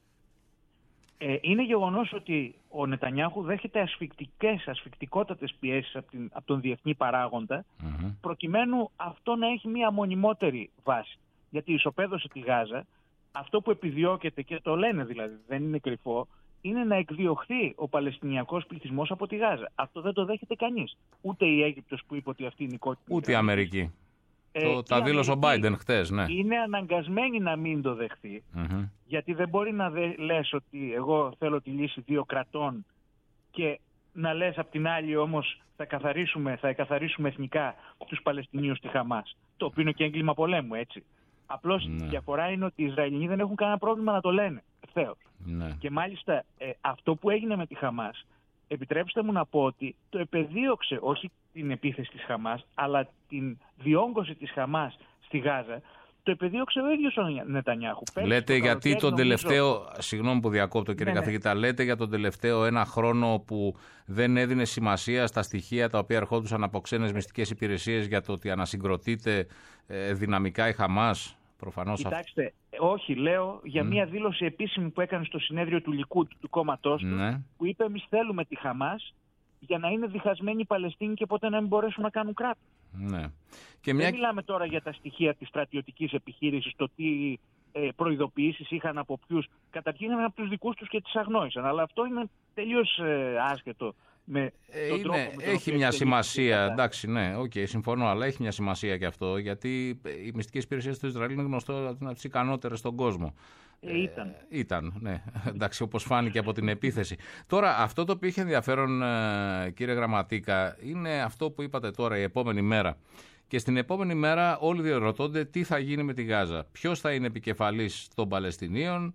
ε, είναι γεγονός ότι ο Νετανιάχου δέχεται ασφικτικές, ασφικτικότατες πιέσεις από, την, από τον διεθνή παράγοντα, mm-hmm. προκειμένου αυτό να έχει μία μονιμότερη βάση. Γιατί ισοπαίδωσε τη Γάζα, αυτό που επιδιώκεται, και το λένε δηλαδή, δεν είναι κρυφό, είναι να εκδιωχθεί ο Παλαιστινιακός πληθυσμός από τη Γάζα. Αυτό δεν το δέχεται κανείς. Ούτε η Αίγυπτος που είπε ότι αυτή είναι η κόκκινη. Ούτε η Αμερική. Ε, το, τα δήλωσε ο Μπάιντεν χτες, ναι. Είναι αναγκασμένη να μην το δεχθεί, mm-hmm. γιατί δεν μπορεί να δε, λες ότι εγώ θέλω τη λύση δύο κρατών και να λες απ' την άλλη όμως θα καθαρίσουμε, θα εκαθαρίσουμε εθνικά τους Παλαιστινίους στη Χαμάς. Το οποίο είναι και έγκλημα πολέμου, έτσι. Απλώς ναι. η διαφορά είναι ότι οι Ισραηλινοί δεν έχουν κανένα πρόβλημα να το λένε ευθέως. Ναι. Και μάλιστα ε, αυτό που έγινε με τη Χαμάς, επιτρέψτε μου να πω ότι το επεδίωξε όχι την επίθεση της Χαμάς, αλλά την διόγκωση της Χαμάς στη Γάζα, το επεδίωξε ο ίδιος ο Νετανιάχου. Λέτε γιατί τον τελευταίο, νομίζω... συγγνώμη που διακόπτω κύριε ναι, καθηγητά, ναι. λέτε για τον τελευταίο ένα χρόνο που δεν έδινε σημασία στα στοιχεία τα οποία ερχόντουσαν από ξένες μυστικές υπηρεσίες για το ότι ανασυγκροτείται ε, δυναμικά η Χαμάς. Προφανώς. Κοιτάξτε, όχι, λέω για mm. μια δήλωση επίσημη που έκανε στο συνέδριο του Λικούτ, του κόμματός του, ναι. που είπε εμείς θέλουμε τη Χαμάς για να είναι διχασμένοι οι Παλαιστίνοι και ποτέ να μην μπορέσουν να κάνουν κράτος. Ναι. Και μια... Δεν μιλάμε τώρα για τα στοιχεία της στρατιωτικής επιχείρησης, το τι ε, προειδοποιήσεις είχαν από ποιους. Καταρχήν από τους δικούς τους και τις αγνόησαν, αλλά αυτό είναι τελείως ε, άσχετο. Με ε, τον είναι, τρόπο με τον έχει μια σημασία, εντάξει, ναι, okay, συμφωνώ, αλλά έχει μια σημασία και αυτό, γιατί οι μυστικές υπηρεσίες του Ισραήλ είναι γνωστό ότι είναι από τις ικανότερες στον κόσμο. Ε, ήταν. Ε, ήταν, ναι, εντάξει, όπως φάνηκε από την επίθεση. Τώρα, αυτό το οποίο είχε ενδιαφέρον, κύριε Γραμματίκα, είναι αυτό που είπατε τώρα, η επόμενη μέρα. Και στην επόμενη μέρα όλοι διερωτώνται τι θα γίνει με τη Γάζα. Ποιος θα είναι επικεφαλής των Παλαιστινίων,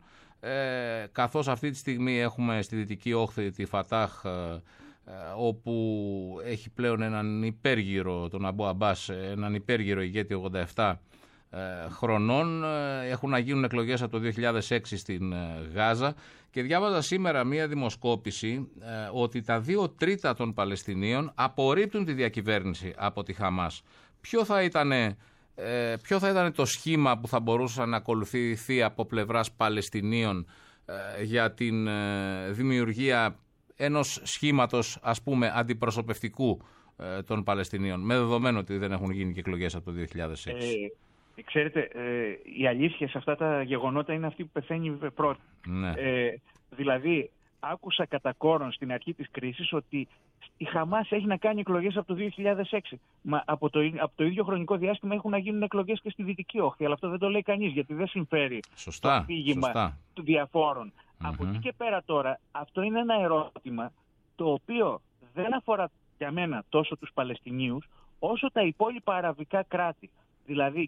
ε, καθώς αυτή τη στιγμή έχουμε στη Δυτική Όχθη τη Φατάχ, ε, όπου έχει πλέον έναν υπέργυρο, τον Αμπού Αμπάς, έναν υπέργυρο ηγέτη ογδόντα επτά ε, χρονών. Έχουν να γίνουν εκλογές από το δύο χιλιάδες έξι στην ε, Γάζα και διάβαζα σήμερα μία δημοσκόπηση ε, ότι τα δύο τρίτα των Παλαιστινίων απορρίπτουν τη διακυβέρνηση από τη Χαμάς. Ποιο θα ήταν, ε, ποιο θα ήταν το σχήμα που θα μπορούσε να ακολουθηθεί από πλευράς Παλαιστινίων ε, για την ε, δημιουργία ενός σχήματος, ας πούμε, αντιπροσωπευτικού ε, των Παλαιστινίων, με δεδομένο ότι δεν έχουν γίνει και εκλογές από το δύο χιλιάδες έξι. Ε, ξέρετε, ε, η αλήθεια σε αυτά τα γεγονότα είναι αυτή που πεθαίνει πρώτη. Ναι. Ε, δηλαδή, άκουσα κατά κόρον στην αρχή της κρίσης ότι η Χαμάς έχει να κάνει εκλογές από το δύο χιλιάδες έξι. Μα από το, από το ίδιο χρονικό διάστημα έχουν να γίνουν εκλογές και στη Δυτική Όχθη. Αλλά αυτό δεν το λέει κανείς, γιατί δεν συμφέρει σωστά, το αφήγημα σωστά. των διαφόρων. Mm-hmm. Από εκεί και πέρα τώρα, αυτό είναι ένα ερώτημα το οποίο δεν αφορά για μένα τόσο τους Παλαιστινίους όσο τα υπόλοιπα αραβικά κράτη. Δηλαδή,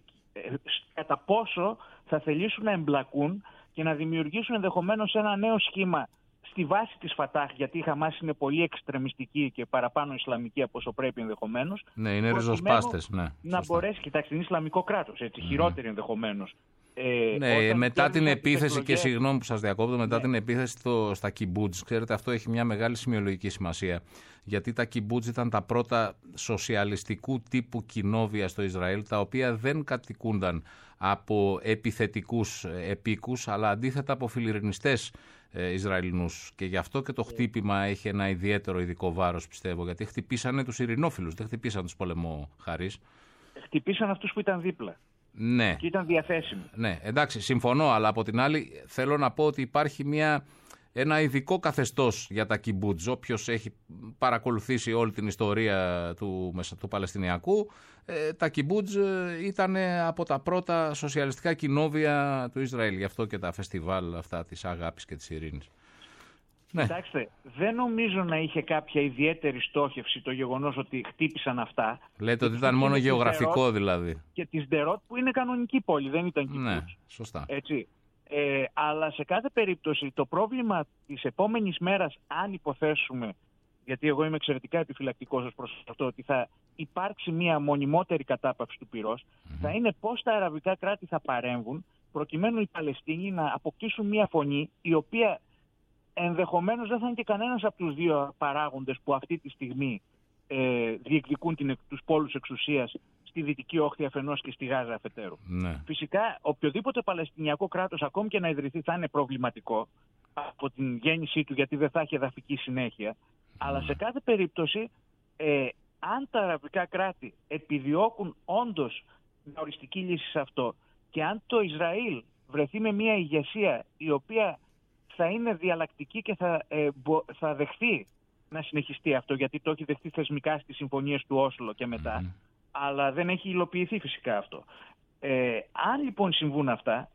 κατά πόσο θα θελήσουν να εμπλακούν και να δημιουργήσουν ενδεχομένως ένα νέο σχήμα στη βάση της Φατάχ, γιατί η Χαμάς είναι πολύ εξτρεμιστική και παραπάνω ισλαμική από όσο πρέπει ενδεχομένως. Ναι, είναι ριζοσπάστες. Ναι, να μπορέσει, κοιτάξτε, είναι ισλαμικό κράτος, έτσι, mm. χειρότερη ενδεχομένως. Ε, ναι, μετά την επίθεση, εκλογές... και συγγνώμη που σας διακόπτω, μετά ναι. την επίθεση στο, στα κιμπούτζ, ξέρετε, αυτό έχει μια μεγάλη σημειολογική σημασία. Γιατί τα κιμπούτζ ήταν τα πρώτα σοσιαλιστικού τύπου κοινόβια στο Ισραήλ, τα οποία δεν κατοικούνταν από επιθετικούς επίκους, αλλά αντίθετα από φιλιρινιστές ε, Ισραηλινούς. Και γι' αυτό και το χτύπημα έχει ένα ιδιαίτερο ειδικό βάρος, πιστεύω, γιατί χτυπήσανε τους ειρηνόφιλους, δεν χτυπήσαν τους πολεμοχαρείς. Χτυπήσαν αυτούς που ήταν δίπλα. Ναι. Και ήταν διαθέσιμοι. Ναι, εντάξει, συμφωνώ, αλλά από την άλλη θέλω να πω ότι υπάρχει μια, ένα ειδικό καθεστώς για τα κιμπούτζ. Όποιος έχει παρακολουθήσει όλη την ιστορία του, του Παλαιστινιακού, ε, τα κιμπούτζ ήταν από τα πρώτα σοσιαλιστικά κοινόβια του Ισραήλ. Γι' αυτό και τα φεστιβάλ αυτά της αγάπης και της ειρήνης. Ναι. Κοιτάξτε, δεν νομίζω να είχε κάποια ιδιαίτερη στόχευση το γεγονός ότι χτύπησαν αυτά. Λέτε ότι ήταν μόνο γεωγραφικό Ντερότ, δηλαδή. Και τη Ντερότ που είναι κανονική πόλη, δεν ήταν κιμπούτζ. Ναι, σωστά. Έτσι. Ε, αλλά σε κάθε περίπτωση το πρόβλημα της επόμενης μέρας, αν υποθέσουμε, γιατί εγώ είμαι εξαιρετικά επιφυλακτικός ως προς αυτό, ότι θα υπάρξει μια μονιμότερη κατάπαυση του πυρός, mm-hmm. θα είναι πώς τα αραβικά κράτη θα παρέμβουν προκειμένου οι Παλαιστίνοι να αποκτήσουν μια φωνή η οποία ενδεχομένως δεν θα είναι και κανένας από τους δύο παράγοντες που αυτή τη στιγμή ε, διεκδικούν την, τους πόλους εξουσίας στη Δυτική Όχθη αφενός και στη Γάζα αφετέρου. Ναι. Φυσικά, οποιοδήποτε Παλαιστινιακό κράτος, ακόμη και να ιδρυθεί, θα είναι προβληματικό από την γέννησή του, γιατί δεν θα έχει εδαφική συνέχεια. Mm. Αλλά σε κάθε περίπτωση, ε, αν τα αραβικά κράτη επιδιώκουν όντως μια οριστική λύση σε αυτό και αν το Ισραήλ βρεθεί με μια ηγεσία η οποία θα είναι διαλλακτική και θα, ε, μπο, θα δεχθεί να συνεχιστεί αυτό, γιατί το έχει δεχθεί θεσμικά στις συμφωνίες του Όσλο και μετά, mm. αλλά δεν έχει υλοποιηθεί φυσικά αυτό. Ε, αν λοιπόν συμβούν αυτά,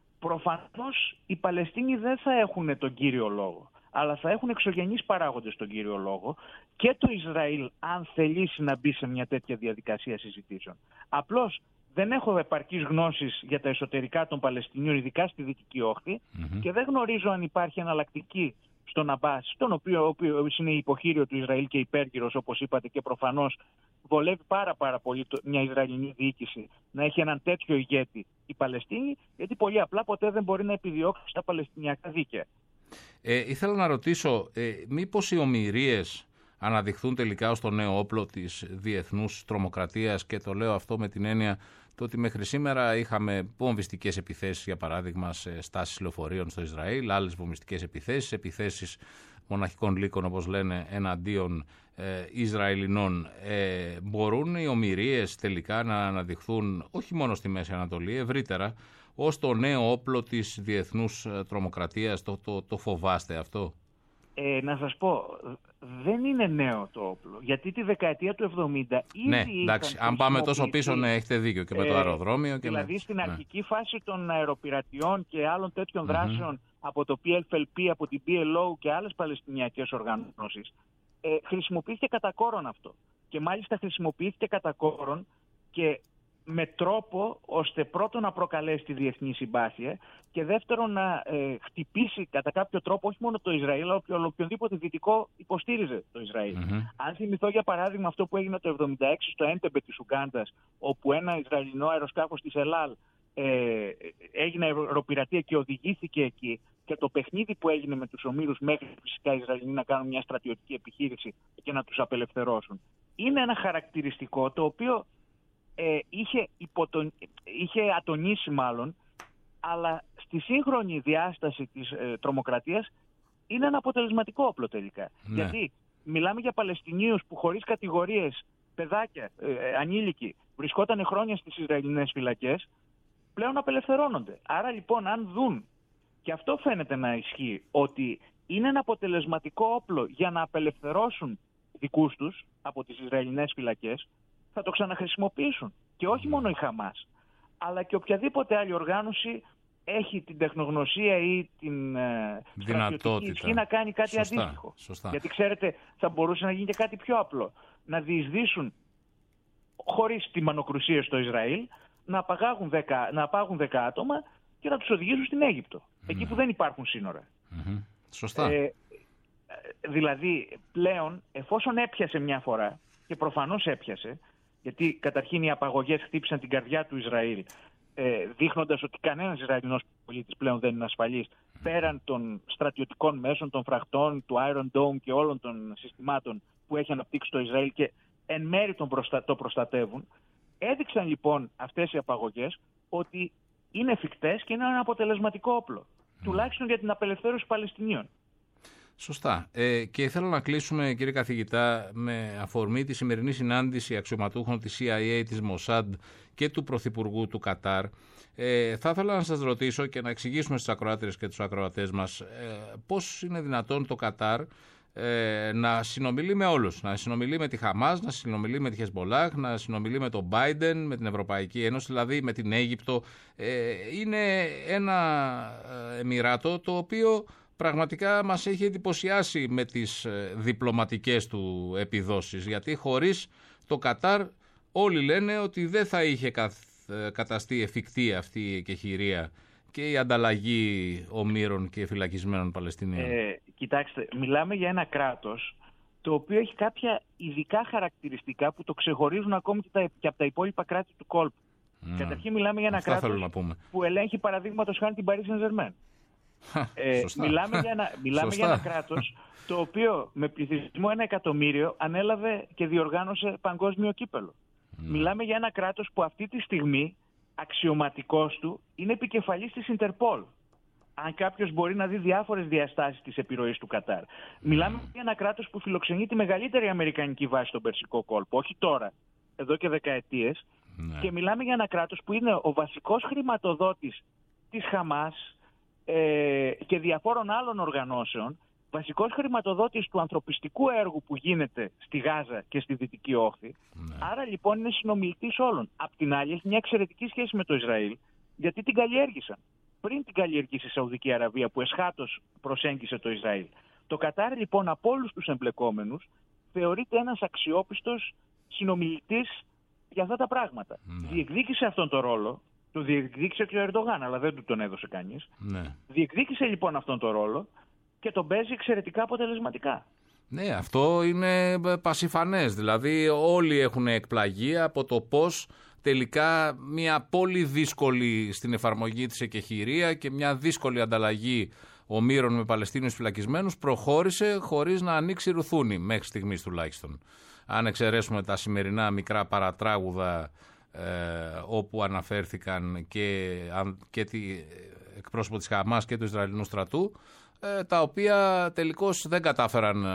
προφανώς οι Παλαιστίνοι δεν θα έχουν τον κύριο λόγο, αλλά θα έχουν εξωγενείς παράγοντες τον κύριο λόγο και το Ισραήλ, αν θελήσει να μπει σε μια τέτοια διαδικασία συζητήσεων. Απλώς δεν έχω επαρκείς γνώσεις για τα εσωτερικά των Παλαιστινίων, ειδικά στη Δυτική Όχθη, mm-hmm. και δεν γνωρίζω αν υπάρχει εναλλακτική στον Αμπάς, τον οποίο, ο οποίος είναι υποχείριο του Ισραήλ και υπέργυρος, όπως είπατε, και προφανώς βολεύει πάρα πάρα πολύ το, μια Ισραηλινή διοίκηση να έχει έναν τέτοιο ηγέτη η Παλαιστίνη, γιατί πολύ απλά ποτέ δεν μπορεί να επιδιώξει τα Παλαιστινιακά δίκαια. Ε, ήθελα να ρωτήσω, ε, μήπως οι ομηρίες αναδειχθούν τελικά ως το νέο όπλο της διεθνούς τρομοκρατίας, και το λέω αυτό με την έννοια το ότι μέχρι σήμερα είχαμε βομβιστικές επιθέσεις, για παράδειγμα, σε στάσεις λεωφορείων στο Ισραήλ, άλλες βομβιστικές επιθέσεις, επιθέσεις μοναχικών λύκων, όπως λένε, εναντίον ε, Ισραηλινών. Ε, μπορούν οι ομηρίες τελικά να αναδειχθούν όχι μόνο στη Μέση Ανατολή, ευρύτερα, ως το νέο όπλο της διεθνούς τρομοκρατίας? Το, το, το φοβάστε αυτό? Ε, να σας πω, δεν είναι νέο το όπλο, γιατί τη δεκαετία του εβδομήντα ήδη ναι, εντάξει, αν πάμε τόσο πίσω, ναι, έχετε δίκιο, και με το αεροδρόμιο. Και δηλαδή με... στην ναι. αρχική φάση των αεροπειρατιών και άλλων τέτοιων mm-hmm. δράσεων από το πι ελ ελ πι, από την πι ελ ο και άλλες παλαιστινιακές οργανώσεις, ε, χρησιμοποιήθηκε κατά κόρον αυτό. Και μάλιστα χρησιμοποιήθηκε κατά κόρον και με τρόπο ώστε πρώτον να προκαλέσει τη διεθνή συμπάθεια και δεύτερον να ε, χτυπήσει κατά κάποιο τρόπο όχι μόνο το Ισραήλ, αλλά οποιονδήποτε δυτικό υποστήριζε το Ισραήλ. Mm-hmm. Αν θυμηθώ για παράδειγμα αυτό που έγινε το εβδομήντα έξι στο Έντεμπε της Ουγκάντας, όπου ένα Ισραηλινό αεροσκάφος της Ελάλ ε, έγινε αεροπειρατεία και οδηγήθηκε εκεί, και το παιχνίδι που έγινε με τους ομήρους μέχρι φυσικά οι Ισραηλινοί να κάνουν μια στρατιωτική επιχείρηση και να τους απελευθερώσουν, είναι ένα χαρακτηριστικό το οποίο Ε, είχε, υποτον... είχε ατονίσει μάλλον, αλλά στη σύγχρονη διάσταση της ε, τρομοκρατίας είναι ένα αποτελεσματικό όπλο τελικά. Ναι. Γιατί μιλάμε για Παλαιστινίους που χωρίς κατηγορίες, παιδάκια, ε, ανήλικοι, βρισκόταν χρόνια στις Ισραηλινές φυλακές, πλέον απελευθερώνονται. Άρα λοιπόν αν δουν, και αυτό φαίνεται να ισχύει, ότι είναι ένα αποτελεσματικό όπλο για να απελευθερώσουν δικούς τους από τις Ισραηλινές φυλακές, θα το ξαναχρησιμοποιήσουν. Και όχι μόνο η Χαμάς, αλλά και οποιαδήποτε άλλη οργάνωση έχει την τεχνογνωσία ή την στρατιωτική ισχύ να κάνει κάτι σωστά, αντίστοιχο. Σωστά. Γιατί ξέρετε, θα μπορούσε να γίνει και κάτι πιο απλό. Να διεισδύσουν χωρίς τη μανοκρουσία στο Ισραήλ, να απαγάγουν δέκα, να απάγουν δέκα άτομα και να τους οδηγήσουν στην Αίγυπτο. Mm. Εκεί που δεν υπάρχουν σύνορα. Mm-hmm. Σωστά. Ε, δηλαδή, πλέον, εφόσον έπιασε μια φορά, και προφανώς έπιασε, γιατί καταρχήν οι απαγωγές χτύπησαν την καρδιά του Ισραήλ, ε, δείχνοντας ότι κανένας Ισραηλινός πολίτης πλέον δεν είναι ασφαλής, πέραν των στρατιωτικών μέσων, των φραχτών, του Iron Dome και όλων των συστημάτων που έχει αναπτύξει το Ισραήλ και εν μέρει τον προστα... το προστατεύουν. Έδειξαν λοιπόν αυτές οι απαγωγές ότι είναι εφικτές και είναι ένα αποτελεσματικό όπλο, mm. τουλάχιστον για την απελευθέρωση Παλαιστινίων. Σωστά. Ε, και θέλω να κλείσουμε, κύριε καθηγητά, με αφορμή τη σημερινή συνάντηση αξιωματούχων της σι άι έι, της Μοσάντ και του Πρωθυπουργού του Κατάρ. Ε, θα ήθελα να σας ρωτήσω και να εξηγήσουμε στους ακροάτριες και τους ακροατές μας ε, πώς είναι δυνατόν το Κατάρ ε, να συνομιλεί με όλους, να συνομιλεί με τη Χαμάς, να συνομιλεί με τη Χεσμολάχ, να συνομιλεί με τον Biden, με την Ευρωπαϊκή Ένωση, δηλαδή με την Αίγυπτο. Ε, είναι ένα εμιράτο το οποίο πραγματικά μας έχει εντυπωσιάσει με τις διπλωματικές του επιδόσεις, γιατί χωρίς το Κατάρ όλοι λένε ότι δεν θα είχε καταστεί εφικτή αυτή η εκεχηρία και η ανταλλαγή ομήρων και φυλακισμένων Παλαιστινίων. Ε, κοιτάξτε, μιλάμε για ένα κράτος το οποίο έχει κάποια ειδικά χαρακτηριστικά που το ξεχωρίζουν ακόμη και, τα, και από τα υπόλοιπα κράτη του κόλπου. Mm. Καταρχήν μιλάμε για ένα Αυτά κράτος που ελέγχει παραδείγματος χάρη την Paris Saint-Germain. ε, μιλάμε για ένα, μιλάμε για ένα κράτος το οποίο με πληθυσμό ένα εκατομμύριο ανέλαβε και διοργάνωσε παγκόσμιο κύπελο. Mm. Μιλάμε για ένα κράτος που αυτή τη στιγμή αξιωματικός του είναι επικεφαλής της Ιντερπόλ. Αν κάποιος μπορεί να δει διάφορες διαστάσεις της επιρροής του Κατάρ. Mm. Μιλάμε για ένα κράτος που φιλοξενεί τη μεγαλύτερη αμερικανική βάση στον Περσικό κόλπο. Όχι τώρα, εδώ και δεκαετίες. Mm. Και μιλάμε για ένα κράτος που είναι ο βασικός χρηματοδότης της Χαμάς ε, και διαφόρων άλλων οργανώσεων. Βασικός χρηματοδότης του ανθρωπιστικού έργου που γίνεται στη Γάζα και στη Δυτική Όχθη. Ναι. Άρα λοιπόν είναι συνομιλητής όλων. Απ' την άλλη έχει μια εξαιρετική σχέση με το Ισραήλ, γιατί την καλλιέργησαν. Πριν την καλλιεργήσει η Σαουδική Αραβία που εσχάτως προσέγγισε το Ισραήλ. Το Κατάρ λοιπόν από όλους τους εμπλεκόμενους θεωρείται ένας αξιόπιστος συνομιλητής για αυτά τα πράγματα. Ναι. Διεκδίκησε αυτόν τον ρόλο, το διεκδίκησε και ο Ερντογάν, αλλά δεν του τον έδωσε κανείς. Ναι. Διεκδίκησε λοιπόν αυτόν τον ρόλο και τον παίζει εξαιρετικά αποτελεσματικά. Ναι, αυτό είναι πασιφανές. Δηλαδή όλοι έχουν εκπλαγεί από το πώς τελικά μια πολύ δύσκολη στην εφαρμογή της εκεχηρία και μια δύσκολη ανταλλαγή ομήρων με Παλαιστίνιους φυλακισμένους προχώρησε χωρίς να ανοίξει ρουθούνη, μέχρι στιγμής τουλάχιστον. Αν εξαιρέσουμε τα σημερινά μικρά παρατράγουδα ε, όπου αναφέρθηκαν και, και τη, εκπρόσωπο της Χαμάς και του Ισραηλινού στρατού, τα οποία τελικώς δεν κατάφεραν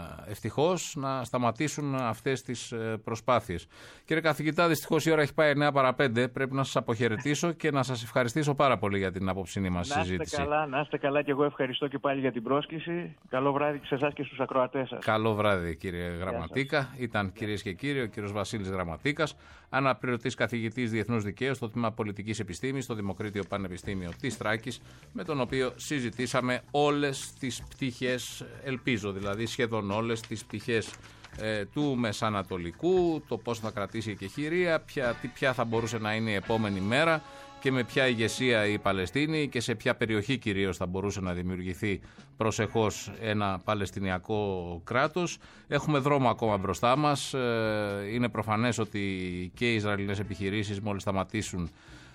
ευτυχώς να σταματήσουν αυτές τις προσπάθειες. Κύριε καθηγητά, δυστυχώς η ώρα έχει πάει εννιά παρά πέντε. Πρέπει να σας αποχαιρετήσω και να σας ευχαριστήσω πάρα πολύ για την απόψινή μας συζήτηση. Να είστε καλά, να είστε καλά και εγώ ευχαριστώ και πάλι για την πρόσκληση. Καλό βράδυ σε εσάς και στους ακροατές σας. Καλό βράδυ κύριε Γραμματίκα. Ήταν κυρίες και κύριοι ο κύριος Βασίλης Γραμματίκας, αναπληρωτής καθηγητής Διεθνούς Δικαίου στο Τμήμα Πολιτικής Επιστήμης στο Δημοκρίτιο Πανεπιστήμιο της Θράκης, με τον οποίο συζητήσαμε όλες τις πτυχές, ελπίζω δηλαδή σχεδόν όλες τις πτυχές ε, του Μεσανατολικού, το πώς θα κρατήσει η εκεχηρία, ποια, ποια θα μπορούσε να είναι η επόμενη μέρα και με ποια ηγεσία η Παλαιστίνη και σε ποια περιοχή κυρίως θα μπορούσε να δημιουργηθεί προσεχώς ένα Παλαιστινιακό κράτος. Έχουμε δρόμο ακόμα μπροστά μας. Είναι προφανές ότι και οι Ισραηλινές επιχειρήσεις μόλις σταματήσουν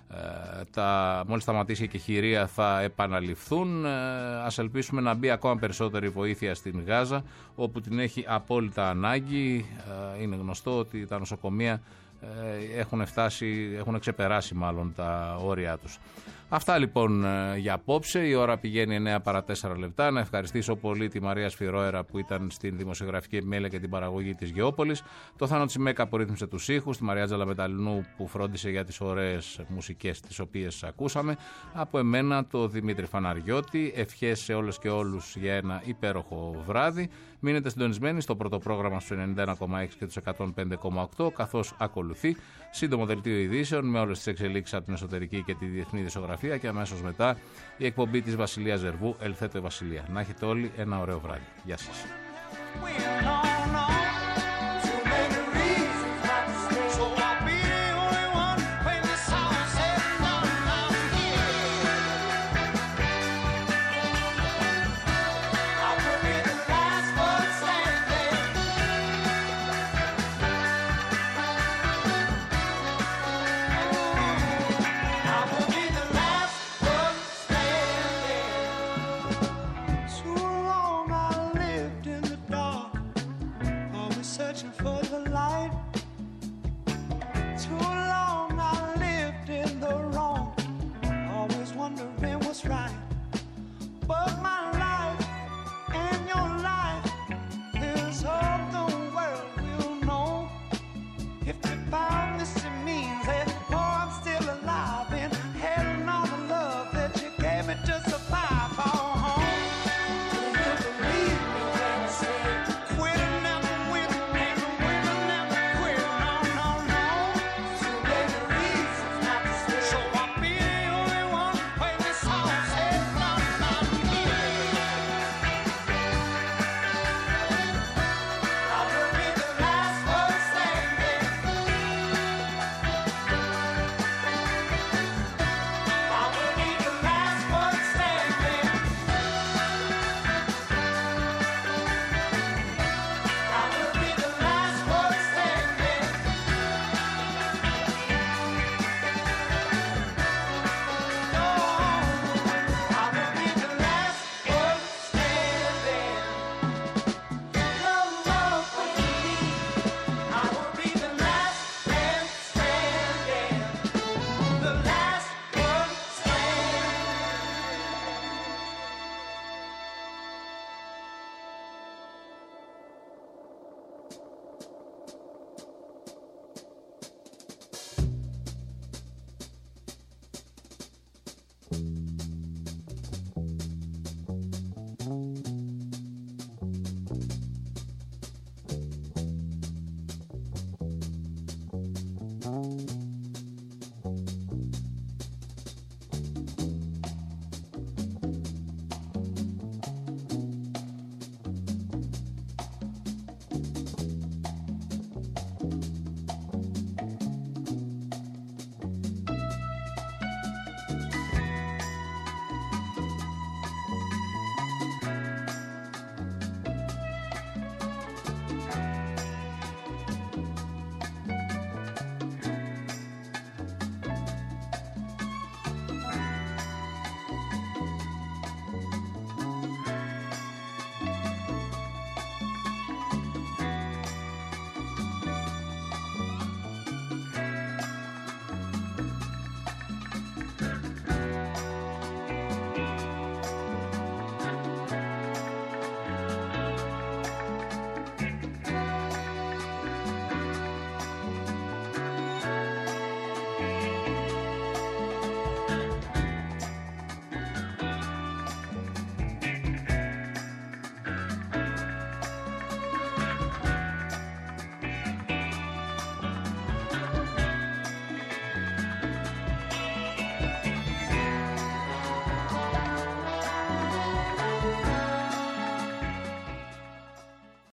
τα, μόλις σταματήσει η εκεχηρία θα επαναληφθούν. Ας ελπίσουμε να μπει ακόμα περισσότερη βοήθεια στην Γάζα, όπου την έχει απόλυτα ανάγκη. Είναι γνωστό ότι τα νοσοκομεία έχουν φτάσει, έχουν ξεπεράσει μάλλον τα όρια τους. Αυτά λοιπόν για απόψε. Η ώρα πηγαίνει εννιά παρά τέσσερα λεπτά. Να ευχαριστήσω πολύ τη Μαρία Σφυρόερα που ήταν στην δημοσιογραφική επιμέλεια και την παραγωγή της Γεώπολης, το Θάνο Τσιμέκα που ρύθμισε τους ήχους, τη Μαρία Τζαλαμεταλινού που φρόντισε για τις ωραίες μουσικές τις οποίες ακούσαμε. Από εμένα το Δημήτρη Φαναριώτη. Ευχές σε όλες και όλους για ένα υπέροχο βράδυ. Μείνετε συντονισμένοι στο πρώτο πρόγραμμα στους ενενήντα ένα κόμμα έξι και τους εκατόν πέντε κόμμα οκτώ, καθώς ακολουθεί σύντομο δελτίο ειδήσεων με όλες τις εξελίξεις από την εσωτερική και τη διεθνή δισογραφία και αμέσως μετά η εκπομπή της Βασιλείας Ζερβού, Ελθέτω η Βασιλεία. Να έχετε όλοι ένα ωραίο βράδυ. Γεια σας.